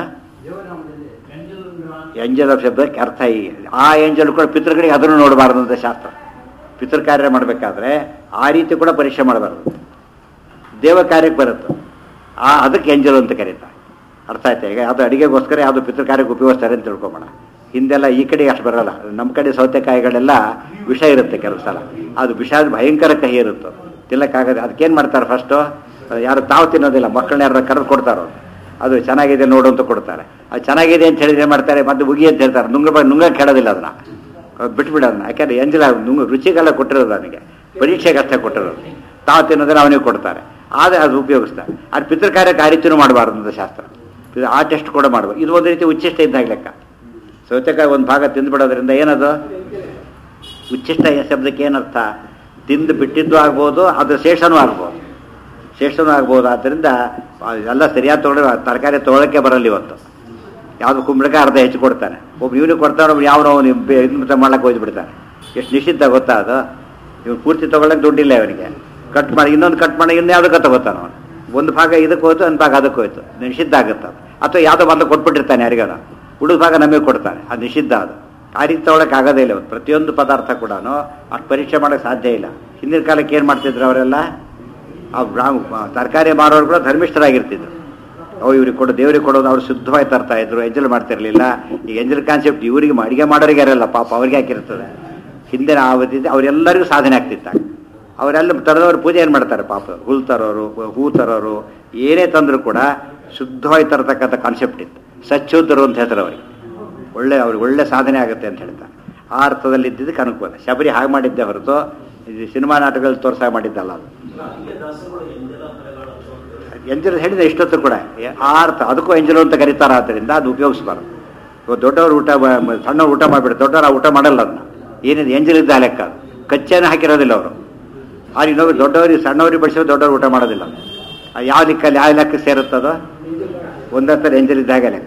ಎಂಜಲ್ ಆಫ್ ಶಬ್ದಕ್ಕೆ ಅರ್ಥ ಹೀಗೆ. ಆ ಎಂಜಲ್ ಕೂಡ ಪಿತೃಗಳಿಗೆ ಅದನ್ನು ನೋಡಬಾರ್ದು ಅಂತ ಶಾಸ್ತ್ರ. ಪಿತೃ ಕಾರ್ಯ ಮಾಡಬೇಕಾದ್ರೆ ಆ ರೀತಿ ಕೂಡ ಪರೀಕ್ಷೆ ಮಾಡಬಾರ್ದು. ದೇವ ಕಾರ್ಯಕ್ಕೆ ಬರುತ್ತೆ, ಆ ಅದಕ್ಕೆ ಎಂಜಲ್ ಅಂತ ಕರೀತಾರೆ. ಅರ್ಥ ಆಯ್ತಾ? ಈಗ ಅದು ಅಡಿಗೆಗೋಸ್ಕರ ಯಾವುದು ಪಿತೃ ಕಾರ್ಯಕ್ಕೆ ಉಪಯೋಗಿಸ್ತಾರೆ ಅಂತ ತಿಳ್ಕೊಬೋಣ. ಹಿಂದೆಲ್ಲ ಈ ಕಡೆ ಅಷ್ಟು ಬರೋಲ್ಲ. ನಮ್ಮ ಕಡೆ ಸೌತೆಕಾಯಿಗಳೆಲ್ಲ ವಿಷ ಇರುತ್ತೆ ಕೆಲವು ಸಲ. ಅದು ವಿಷ ಭಯಂಕರ ಕಹಿ ಇರುತ್ತೆ, ತಿನ್ನಕ್ಕಾಗದೆ. ಅದಕ್ಕೇನು ಮಾಡ್ತಾರೆ, ಫಸ್ಟು ಯಾರು ತಾವು ತಿನ್ನೋದಿಲ್ಲ, ಮಕ್ಕಳನ್ನ ಯಾರು ಕರೆದು ಕೊಡ್ತಾರೋ ಅದು ಚೆನ್ನಾಗಿದೆ ನೋಡು ಅಂತ ಕೊಡ್ತಾರೆ. ಅದು ಚೆನ್ನಾಗಿದೆ ಅಂತ ಹೇಳಿದ್ರೆ ಏನು ಮಾಡ್ತಾರೆ, ಮತ್ತೆ ಉಗಿ ಅಂತ ಹೇಳ್ತಾರೆ. ನುಂಗ ನುಂಗ ಕೆಡೋದಿಲ್ಲ ಅದನ್ನ, ಬಿಟ್ಬಿಡೋದನ್ನ. ಯಾಕೆಂದ್ರೆ ಎಂಜಲ ನುಂಗ ರುಚಿಗೆಲ್ಲ ಕೊಟ್ಟಿರೋದು ಅವನಿಗೆ, ಪರೀಕ್ಷೆಗೆ ಅಷ್ಟೇ ಕೊಟ್ಟಿರೋದು. ತಾವು ತಿನ್ನೋದನ್ನ ಅವನಿಗೆ ಕೊಡ್ತಾರೆ, ಆದರೆ ಅದು ಉಪಯೋಗಿಸ್ತಾರೆ. ಅದು ಪಿತೃ ಕಾರ್ಯಕ್ಕೆ ಆ ರೀತಿಯೂ ಮಾಡಬಾರ್ದು ಅಂತ ಶಾಸ್ತ್ರ. ಆ ಟೆಸ್ಟ್ ಕೂಡ ಮಾಡಬಾರ್ದು. ಇದು ಒಂದು ರೀತಿ ಉಚ್ಚಿಷ್ಟ ಇದ್ದಾಗ ಲೆಕ್ಕ. ಸೌತೆಕಾಯಿ ಒಂದು ಭಾಗ ತಿಂದುಬಿಡೋದ್ರಿಂದ ಏನದು ಉಚ್ಚಿಷ್ಟ ಶಬ್ದಕ್ಕೆ ಏನರ್ಥ? ತಿಂದು ಬಿಟ್ಟಿದ್ದು ಆಗ್ಬೋದು, ಅದು ಶೇಷನೂ ಆಗ್ಬೋದು, ಶೇಷನೂ ಆಗ್ಬೋದು. ಆದ್ದರಿಂದ ಎಲ್ಲ ಸರಿಯಾದ ತೊಗೊಂಡ್ರೆ ತರಕಾರಿ ತೊಗೊಳಕ್ಕೆ ಬರಲ್ಲ ಇವತ್ತು. ಯಾವುದು ಕುಂಬಳಕಾಯಿ ಅರ್ಧ ಹೆಚ್ಚು ಕೊಡ್ತಾನೆ, ಒಬ್ಬ ಇವನಿಗೆ ಕೊಡ್ತಾನೆ, ಒಬ್ರು ಯಾವ ಇದು ಮಾಡ್ಲಿಕ್ಕೆ ಹೋಯ್ದು ಬಿಡ್ತಾನೆ. ಎಷ್ಟು ನಿಷಿದ್ಧ ಗೊತ್ತಾ ಅದು? ಇವ್ನು ಪೂರ್ತಿ ತೊಗೊಳಕ್ಕೆ ದುಡ್ಡಿಲ್ಲ ಇವನಿಗೆ. ಕಟ್ ಮಾಡಿ ಇನ್ನೊಂದು ಕಟ್ ಮಾಡಿ ಇನ್ನು ಯಾವುದಕ್ಕೆ ತಗೋತಾನೆ ಅವನು. ಒಂದು ಭಾಗ ಇದಕ್ಕೆ ಹೋಯ್ತು, ಒಂದು ಭಾಗ ಅದಕ್ಕೆ ಹೋಯ್ತು, ನಿಷಿದ್ಧ ಆಗುತ್ತೆ ಅದು. ಅಥವಾ ಯಾವುದೋ ಬಂದು ಕೊಟ್ಬಿಟ್ಟಿರ್ತಾನೆ ಯಾರಿಗಾರ, ಉಳಿದ ಭಾಗ ನಮಗೆ ಕೊಡ್ತಾನೆ, ಅದು ನಿಷಿದ್ಧ. ಅದು ಆ ರೀತಿ ತೊಗೊಳಕ್ಕೆ ಆಗೋದೇ ಇಲ್ಲ. ಪ್ರತಿಯೊಂದು ಪದಾರ್ಥ ಕೂಡ ಅಷ್ಟು ಪರೀಕ್ಷೆ ಮಾಡೋಕ್ಕೆ ಸಾಧ್ಯ ಇಲ್ಲ. ಹಿಂದಿನ ಕಾಲಕ್ಕೆ ಏನು ಮಾಡ್ತಿದ್ರು ಅವರೆಲ್ಲ, ಆ ಬ್ರಾಹ್ಮ ತರಕಾರಿ ಮಾರೋರು ಕೂಡ ಧರ್ಮಿಷ್ಠರಾಗಿರ್ತಿದ್ರು. ಅವು ಇವ್ರಿಗೆ ಕೊಡೋ ದೇವ್ರಿಗೆ ಕೊಡೋದು ಅವ್ರು ಶುದ್ಧವಾಗಿ ತರ್ತಾ ಇದ್ರು, ಎಂಜಲ್ ಮಾಡ್ತಿರ್ಲಿಲ್ಲ. ಈಗ ಎಂಜಲ್ ಕಾನ್ಸೆಪ್ಟ್ ಇವರಿಗೆ ಅಡಿಗೆ ಮಾಡೋರಿಗೆ ಯಾರಲ್ಲ ಪಾಪ, ಅವ್ರಿಗೆ ಹಾಕಿರ್ತದೆ. ಹಿಂದಿನ ಅವಧಿ ಅವರೆಲ್ಲರಿಗೂ ಸಾಧನೆ ಆಗ್ತಿತ್ತಾಗ. ಅವರೆಲ್ಲ ತರದವ್ರು ಪೂಜೆ ಏನು ಮಾಡ್ತಾರೆ ಪಾಪ, ಹುಲ್ ತರೋರು, ಹೂ ತರೋರು, ಏನೇ ತಂದರೂ ಕೂಡ ಶುದ್ಧವಾಗಿ ತರತಕ್ಕಂಥ ಕಾನ್ಸೆಪ್ಟ್ ಇತ್ತು. ಸಚ್ಚುದ್ದರು ಅಂತ ಹೇಳ್ತಾರೆ ಅವರಿಗೆ. ಒಳ್ಳೆ ಅವ್ರಿಗೆ ಒಳ್ಳೆ ಸಾಧನೆ ಆಗುತ್ತೆ ಅಂತ ಹೇಳ್ತಾರೆ. ಆ ಅರ್ಥದಲ್ಲಿ ಇದ್ದಿದ್ದಕ್ಕೆ ಅನುಕೂಲ. ಶಬರಿ ಹಾಗೆ ಮಾಡಿದ್ದೆ ಹೊರತು ಇದು ಸಿನಿಮಾ ನಾಟಕಗಳಲ್ಲಿ ತೋರ್ಸಾಗ ಮಾಡಿದ್ದಲ್ಲ. ಅದು ಎಂಜಲು ಹೇಳಿದೆ ಇಷ್ಟೊತ್ತು ಕೂಡ ಆ ಅರ್ಥ, ಅದಕ್ಕೂ ಎಂಜಲು ಅಂತ ಕರೀತಾರ. ಆದ್ದರಿಂದ ಅದು ಉಪಯೋಗಿಸ್ಬಾರ್ದು. ಇವಾಗ ದೊಡ್ಡವರು ಊಟ, ಸಣ್ಣವ್ರು ಊಟ ಮಾಡಿಬಿಡ್ತಾರೆ, ದೊಡ್ಡವರು ಆ ಊಟ ಮಾಡಲ್ಲ. ಅದನ್ನ ಏನಿದೆ ಎಂಜಲಿದ್ದ ಲೆಕ್ಕ, ಅದು ಕಚ್ಚೇನ ಹಾಕಿರೋದಿಲ್ಲ ಅವರು. ಆ ಇನ್ನೊಬ್ಬರು ದೊಡ್ಡವರಿಗೆ ಸಣ್ಣವ್ರಿಗೆ ಬಡಿಸೋ ದೊಡ್ಡವರು ಊಟ ಮಾಡೋದಿಲ್ಲ. ಯಾವ ಲೆಕ್ಕಲ್ಲಿ ಯಾವ ಲೆಕ್ಕ ಸೇರುತ್ತದೋ ಒಂದರ್ಥದಲ್ಲಿ ಎಂಜಲಿದ್ದಾಗ ಲೆಕ್ಕ.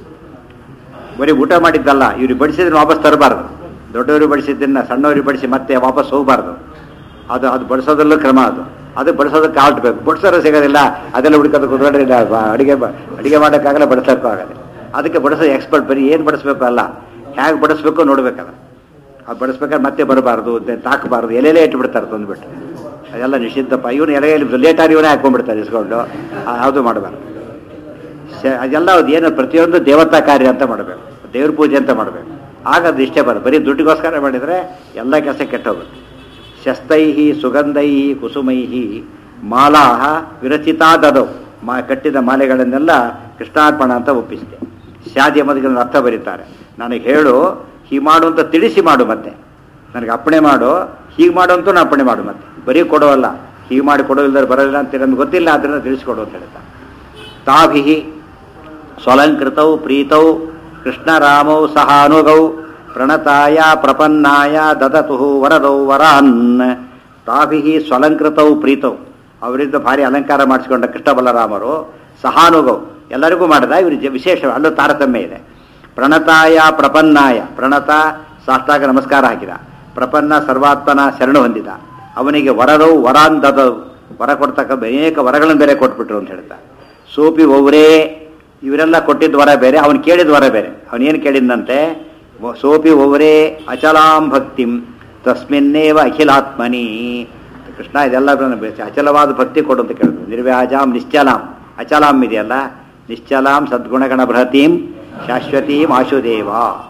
ಬರೀ ಊಟ ಮಾಡಿದ್ದಲ್ಲ, ಇವ್ರಿಗೆ ಬಡಿಸಿದ್ರೆ ವಾಪಸ್ ತರಬಾರ್ದು. ದೊಡ್ಡವ್ರಿಗೆ ಬಡಿಸಿದ್ದನ್ನ ಸಣ್ಣವ್ರಿಗೆ ಬಡಿಸಿ ಮತ್ತೆ ವಾಪಸ್ ಹೋಗಬಾರ್ದು. ಅದು ಅದು ಬಡಿಸೋದಲ್ಲೂ ಕ್ರಮ. ಅದು ಅದು ಬಡಿಸೋದಕ್ಕೆ ಆಲ್ಟ್ಬೇಕು. ಬಡಿಸೋರು ಸಿಗೋದಿಲ್ಲ, ಅದೆಲ್ಲ ಹುಡುಕೋದಕ್ಕೆ ಕುದುರೆ ಅಡಿಗೆ ಅಡಿಗೆ ಮಾಡೋಕ್ಕಾಗಲ್ಲ, ಬಡಿಸೋಕ್ಕೂ ಆಗಲ್ಲ. ಅದಕ್ಕೆ ಬಡಿಸೋ ಎಕ್ಸ್ಪರ್ಟ್. ಬರೀ ಏನು ಬಡಿಸ್ಬೇಕು ಅಲ್ಲ, ಹೇಗೆ ಬಡಿಸ್ಬೇಕು ನೋಡ್ಬೇಕಲ್ಲ. ಅದು ಬಡಿಸ್ಬೇಕಾದ್ರೆ ಮತ್ತೆ ಬರಬಾರ್ದು, ತಾಕಬಾರ್ದು, ಎಲೆಲೇ ಇಟ್ಬಿಡ್ತಾರೆ ತಂದುಬಿಟ್ಟು. ಅದೆಲ್ಲ ನಿಷಿದ್ಧಪ್ಪ. ಇವನು ಎಲೆಯಲ್ಲಿ ಲೇಟಾಗಿ ಇವನೇ ಹಾಕೊಂಡ್ಬಿಡ್ತಾರೆ ಇಸ್ಕೊಂಡು. ಯಾವುದು ಮಾಡಬಾರ್ದು. ಅದೆಲ್ಲ ಅದು ಏನು ಪ್ರತಿಯೊಂದು ದೇವತಾ ಕಾರ್ಯ ಅಂತ ಮಾಡಬೇಕು, ದೇವ್ರ ಪೂಜೆ ಅಂತ ಮಾಡಬೇಕು. ಆಗ ಅದು ಇಷ್ಟೇ ಬರೋದು. ಬರೀ ದುಡ್ಡಿಗೋಸ್ಕರ ಮಾಡಿದರೆ ಎಲ್ಲ ಕೆಲಸ ಕೆಟ್ಟೋಗುತ್ತೆ. ಶಸ್ತೈಹಿ ಸುಗಂಧೈಹಿ ಕುಸುಮೈಹಿ ಮಾಲಾಹ ವಿರಚಿತಾದದವು. ಮಾ ಕಟ್ಟಿದ ಮಾಲೆಗಳನ್ನೆಲ್ಲ ಕೃಷ್ಣಾರ್ಪಣ ಅಂತ ಒಪ್ಪಿಸಿದೆ. ಶಾದಿ ಎಂಬುದಕ್ಕೆ ಅರ್ಥ ಬರೀತಾರೆ. ನನಗೆ ಹೇಳು, ಹೀಗೆ ಮಾಡು ಅಂತ ತಿಳಿಸಿ ಮಾಡು, ಮತ್ತೆ ನನಗೆ ಅಪ್ಪಣೆ ಮಾಡು, ಹೀಗೆ ಮಾಡು ಅಂತೂ ನಾನು ಅಪ್ಪಣೆ ಮಾಡು. ಮತ್ತೆ ಬರೀ ಕೊಡೋಲ್ಲ, ಹೀಗೆ ಮಾಡಿ ಕೊಡೋದಿಲ್ಲದ್ರೆ ಬರೋದಿಲ್ಲ ಅಂತ ನಮ್ಗೆ ಗೊತ್ತಿಲ್ಲ, ಅದನ್ನು ತಿಳಿಸ್ಕೊಡು ಅಂತ ಹೇಳ್ತಾರೆ. ತಾಭಿಹಿ ಸ್ವಲಂಕೃತೌ ಪ್ರೀತೌ ಕೃಷ್ಣರಾಮೌ ಸಹಾನುಗೌ ಪ್ರಣತಾಯ ಪ್ರಪನ್ನಾಯ ದದತು ವರದೌ ವರಾನ್. ತಾಭಿಹಿ ಸ್ವಲಂಕೃತೌ ಪ್ರೀತೌ, ಅವರಿಂದ ಭಾರಿ ಅಲಂಕಾರ ಮಾಡಿಸಿಕೊಂಡ ಕೃಷ್ಣ ಬಲರಾಮರು ಸಹಾನುಗೌ, ಎಲ್ಲರಿಗೂ ಮಾಡಿದ. ಇವರು ವಿಶೇಷ ಅಲ್ಲೂ ತಾರತಮ್ಯ ಇದೆ. ಪ್ರಣತಾಯ ಪ್ರಪನ್ನಾಯ, ಪ್ರಣತ ಸಾಷ್ಟಾಗ ನಮಸ್ಕಾರ ಹಾಕಿದ, ಪ್ರಪನ್ನ ಸರ್ವಾತ್ಮನ ಶರಣು ಹೊಂದಿದ. ಅವನಿಗೆ ವರದೌ ವರಾನ್ ದದೌ, ವರ ಕೊಡ್ತಕ್ಕ ಅನೇಕ ವರಗಳನ್ನು ಬೇರೆ ಕೊಟ್ಬಿಟ್ರು ಅಂತ ಹೇಳ್ತಾ. ಸೋಪಿ ಒವ್ರೇ, ಇವರೆಲ್ಲ ಕೊಟ್ಟಿದ್ದ ವರ ಬೇರೆ, ಅವನು ಕೇಳಿದ ವರ ಬೇರೆ. ಅವನೇನು ಕೇಳಿದಂತೆ, ಸೋಪಿ ಒವ್ರೇ ಅಚಲಾಂ ಭಕ್ತಿಂ ತಸ್ಮಿನ್ನೇವ ಅಖಿಲಾತ್ಮನಿ. ಕೃಷ್ಣ ಇದೆಲ್ಲ ಅಚಲವಾದ ಭಕ್ತಿ ಕೊಡು ಅಂತ ಕೇಳಿದ್ರು. ನಿರ್ವ್ಯಾಜಾಂ ನಿಶ್ಚಲಾಂ, ಅಚಲಾಂ ಇದೆಯಲ್ಲ, ನಿಶ್ಚಲಾಂ ಸದ್ಗುಣಗಣ ಬೃಹತೀಂ ಶಾಶ್ವತೀಂ ಆಶುದೇವ.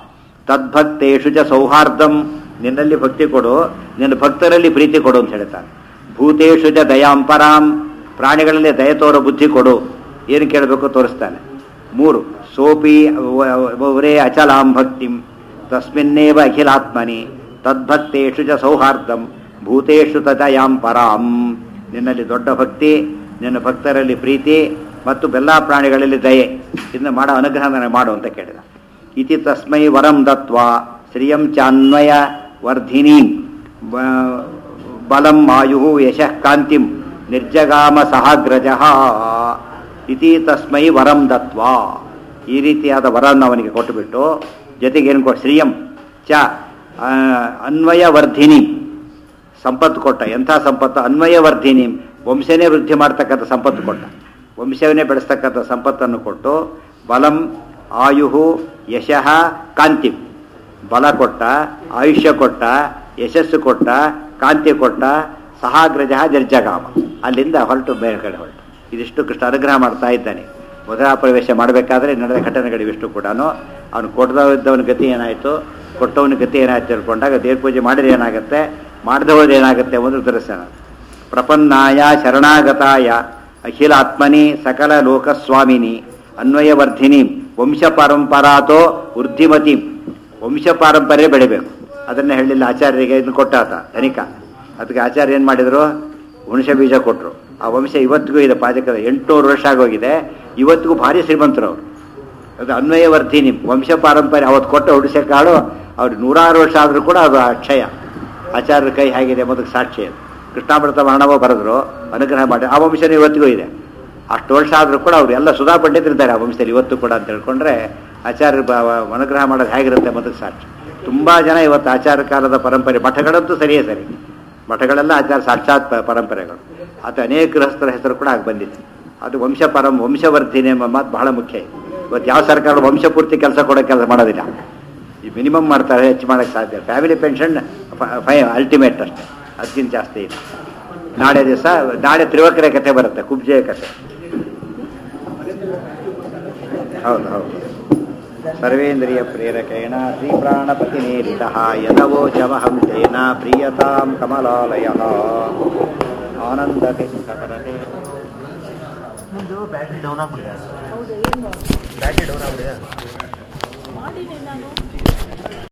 ತದ್ಭಕ್ತೇಷು ಚ ಸೌಹಾರ್ದಂ, ನಿನ್ನಲ್ಲಿ ಭಕ್ತಿ ಕೊಡು, ನಿನ್ನ ಭಕ್ತರಲ್ಲಿ ಪ್ರೀತಿ ಕೊಡು ಅಂತ ಹೇಳ್ತಾನೆ. ಭೂತೇಷು ಚ ದಯಾಂ ಪರಾಂ, ಪ್ರಾಣಿಗಳಲ್ಲಿ ದಯ ತೋರೋ ಬುದ್ಧಿ ಕೊಡು. ಏನು ಕೇಳಬೇಕು ತೋರಿಸ್ತಾನೆ. ಮೂರು ಸೋಪಿ ಅವರೇ ಅಚಲಾಂ ಭಕ್ತಿಂ ತಸ್ಮಿನ್ನೇವ ಅಖಿಲಾತ್ಮನಿ ತದ್ಭಕ್ತೇಷು ಚ ಸೌಹಾರ್ದಂ ಭೂತೇಷು ತದಯಾಂ ಪರಾಂ. ನಿನ್ನಲ್ಲಿ ದೊಡ್ಡ ಭಕ್ತಿ, ನಿನ್ನ ಭಕ್ತರಲ್ಲಿ ಪ್ರೀತಿ ಮತ್ತು ಎಲ್ಲ ಪ್ರಾಣಿಗಳಲ್ಲಿ ದಯೆ, ಇದನ್ನು ಮಾಡೋ ಅನುಗ್ರಹ ನನಗೆ ಮಾಡು ಅಂತ ಕೇಳಿದ. ಇತಿ ತಸ್ಮೈ ವರಂ ದತ್ವಾ ಶ್ರಿಯಂ ಚಾನ್ವಯ ವರ್ಧಿನೀಂ ಬಲಂ ಆಯು ಯಶಃ ಕಾಂತಿಂ ನಿರ್ಜಗಾಮ ಸಹಾಗ್ರಜಃ. ಇತಿ ತಸ್ಮೈ ವರಂ ದತ್ವಾ, ಈ ರೀತಿಯಾದ ವರನ್ನು ಅವನಿಗೆ ಕೊಟ್ಟುಬಿಟ್ಟು, ಜೊತೆಗೆ ಏನು ಕೊಟ್ಟು ಶ್ರಿಯಂ ಚ ಅನ್ವಯವರ್ಧಿನಿ, ಸಂಪತ್ತು ಕೊಟ್ಟ. ಎಂಥ ಸಂಪತ್ತು? ಅನ್ವಯವರ್ಧಿನಿ, ವಂಶನೇ ವೃದ್ಧಿ ಮಾಡ್ತಕ್ಕಂಥ ಸಂಪತ್ತು ಕೊಟ್ಟ, ವಂಶವನ್ನೇ ಬೆಳೆಸ್ತಕ್ಕಂಥ ಸಂಪತ್ತನ್ನು ಕೊಟ್ಟು, ಬಲಂ ಆಯು ಯಶಃ ಕಾಂತಿ, ಬಲ ಕೊಟ್ಟ, ಆಯುಷ್ಯ ಕೊಟ್ಟ, ಯಶಸ್ಸು ಕೊಟ್ಟ, ಕಾಂತಿ ಕೊಟ್ಟ, ಸಹಾಗ್ರಜ ನಿರ್ಜಗಾಮ, ಅಲ್ಲಿಂದ ಹೊರಟು ಬೇರೆ ಕಡೆ ಹೊರಟು. ಇದಿಷ್ಟು ಕೃಷ್ಣ ಅನುಗ್ರಹ ಮಾಡ್ತಾ ಇದ್ದಾನೆ. ಮಧುರಾ ಪ್ರವೇಶ ಮಾಡಬೇಕಾದ್ರೆ ನಡೆದ ಘಟನೆಗಳಿವಿಷ್ಟು ಕೂಡ. ಅವನು ಕೊಟ್ಟದವನ ಗತಿ ಏನಾಯಿತು, ಕೊಟ್ಟವನ ಗತಿ ಏನಾಯ್ತು ತಿಳ್ಕೊಂಡಾಗ ದೇವ್ರ ಪೂಜೆ ಮಾಡಿದ್ರೆ ಏನಾಗುತ್ತೆ, ಮಾಡದೆ ಹೋದ್ರೆ ಏನಾಗುತ್ತೆ ಒಂದು ದರ್ಶನ. ಪ್ರಪನ್ನಾಯ ಶರಣಾಗತಾಯ ಅಖಿಲಾತ್ಮನಿ ಸಕಲ ಲೋಕಸ್ವಾಮಿನಿ ಅನ್ವಯವರ್ಧಿನಿ ವಂಶ ಪರಂಪರಾತೋ ವೃದ್ಧಿಮತಿ. ವಂಶ ಪಾರಂಪರ್ಯ ಬೆಳಿಬೇಕು, ಅದನ್ನು ಹೇಳಿಲ್ಲ ಆಚಾರ್ಯರಿಗೆ. ಇದನ್ನು ಕೊಟ್ಟಾತ ಧನಿಕ, ಅದಕ್ಕೆ ಆಚಾರ್ಯ ಏನು ಮಾಡಿದರು, ಹುಣಸೆ ಬೀಜ ಕೊಟ್ಟರು. ಆ ವಂಶ ಇವತ್ತಿಗೂ ಇದೆ. ಪಾಜಕದ ಎಂಟುನೂರು ವರ್ಷ ಆಗೋಗಿದೆ, ಇವತ್ತಿಗೂ ಭಾರಿ ಶ್ರೀಮಂತರು ಅವರು. ಅದು ಅನ್ವಯವರ್ಧಿನಿ ವಂಶ ಪಾರಂಪರ್ಯ. ಅವತ್ತು ಕೊಟ್ಟ ಹುಣಸೆ ಕಾಳು ಅವ್ರಿಗೆ ನೂರಾರು ವರ್ಷ ಆದರೂ ಕೂಡ ಅದು ಅಕ್ಷಯ. ಆಚಾರ್ಯರ ಕೈ ಹೇಗಿದೆ ಮೊದಲು ಸಾಕ್ಷಿ ಅದು. ಕೃಷ್ಣಾಮೃತ ವರ್ಣವ ಬರೆದ್ರು, ಅನುಗ್ರಹ ಮಾಡಿ. ಆ ವಂಶನೇ ಇವತ್ತಿಗೂ ಇದೆ. ಅಷ್ಟು ವರ್ಷ ಆದರೂ ಕೂಡ ಅವರು ಎಲ್ಲ ಸುಧಾ ಪಂಡಿತರಿದ್ದಾರೆ ಆ ವಂಶದಲ್ಲಿ ಇವತ್ತು ಕೂಡ ಅಂತ ಹೇಳ್ಕೊಂಡ್ರೆ ಆಚಾರ್ಯ ಅನುಗ್ರಹ ಮಾಡೋದು ಹೇಗಿರುತ್ತೆ ಮೊದಲು ಸಾಕ್ಷಿ. ತುಂಬ ಜನ ಇವತ್ತು ಆಚಾರ ಕಾಲದ ಪರಂಪರೆ, ಮಠಗಳಂತೂ ಸರಿಯೇ ಸರಿ, ಮಠಗಳೆಲ್ಲ ಆಚಾರ ಸಾಕ್ಷಾತ್ ಪರಂಪರೆಗಳು. ಅದು ಅನೇಕ ಗೃಹಸ್ಥರ ಹೆಸರು ಕೂಡ ಆಗಿ ಬಂದಿದೆ. ಅದು ವಂಶ ಪರಂ ವಂಶವರ್ಧಿನಿ ಎಂಬ ಮಾತು ಬಹಳ ಮುಖ್ಯ. ಇವತ್ತು ಯಾವ ಸರ್ಕಾರ ವಂಶ ಪೂರ್ತಿ ಕೆಲಸ ಕೊಡೋ ಕೆಲಸ ಮಾಡೋದಿಲ್ಲ, ಈ ಮಿನಿಮಮ್ ಮಾಡ್ತಾರೆ, ಹೆಚ್ಚು ಮಾಡೋಕ್ಕೆ ಸಾಧ್ಯ. ಫ್ಯಾಮಿಲಿ ಪೆನ್ಷನ್ ಫೈ ಅಲ್ಟಿಮೇಟ್ ಅಷ್ಟೇ, ಅದಕ್ಕಿಂತ ಜಾಸ್ತಿ ಇಲ್ಲ. ನಾಳೆ ದಿವಸ ನಾಳೆ ತ್ರಿವಕ್ರೆ ಕಥೆ ಬರುತ್ತೆ, ಕುಬ್ಜೆಯ ಕಥೆ. ಹೌದು ಹೌದು. ಸರ್ವೇಂದ್ರಿಯ ಪ್ರೇರಕೇಣ ಶ್ರೀ ಪ್ರಾಣಪತಿ ನೇರಿತಃ ಯದವೋಚಮಹಂ ತೇನ ಪ್ರಿಯತಾಂ ಕಮಲಾಲಯ ಆನಂದ ಬ್ಯಾಟ್ರಿ ಡೌನ್ ಆಗ್ಬಿಡಿದೆ, ಬ್ಯಾಟ್ರಿ ಡೌನ್ ಆಗ್ಬಿಡಿದೆ.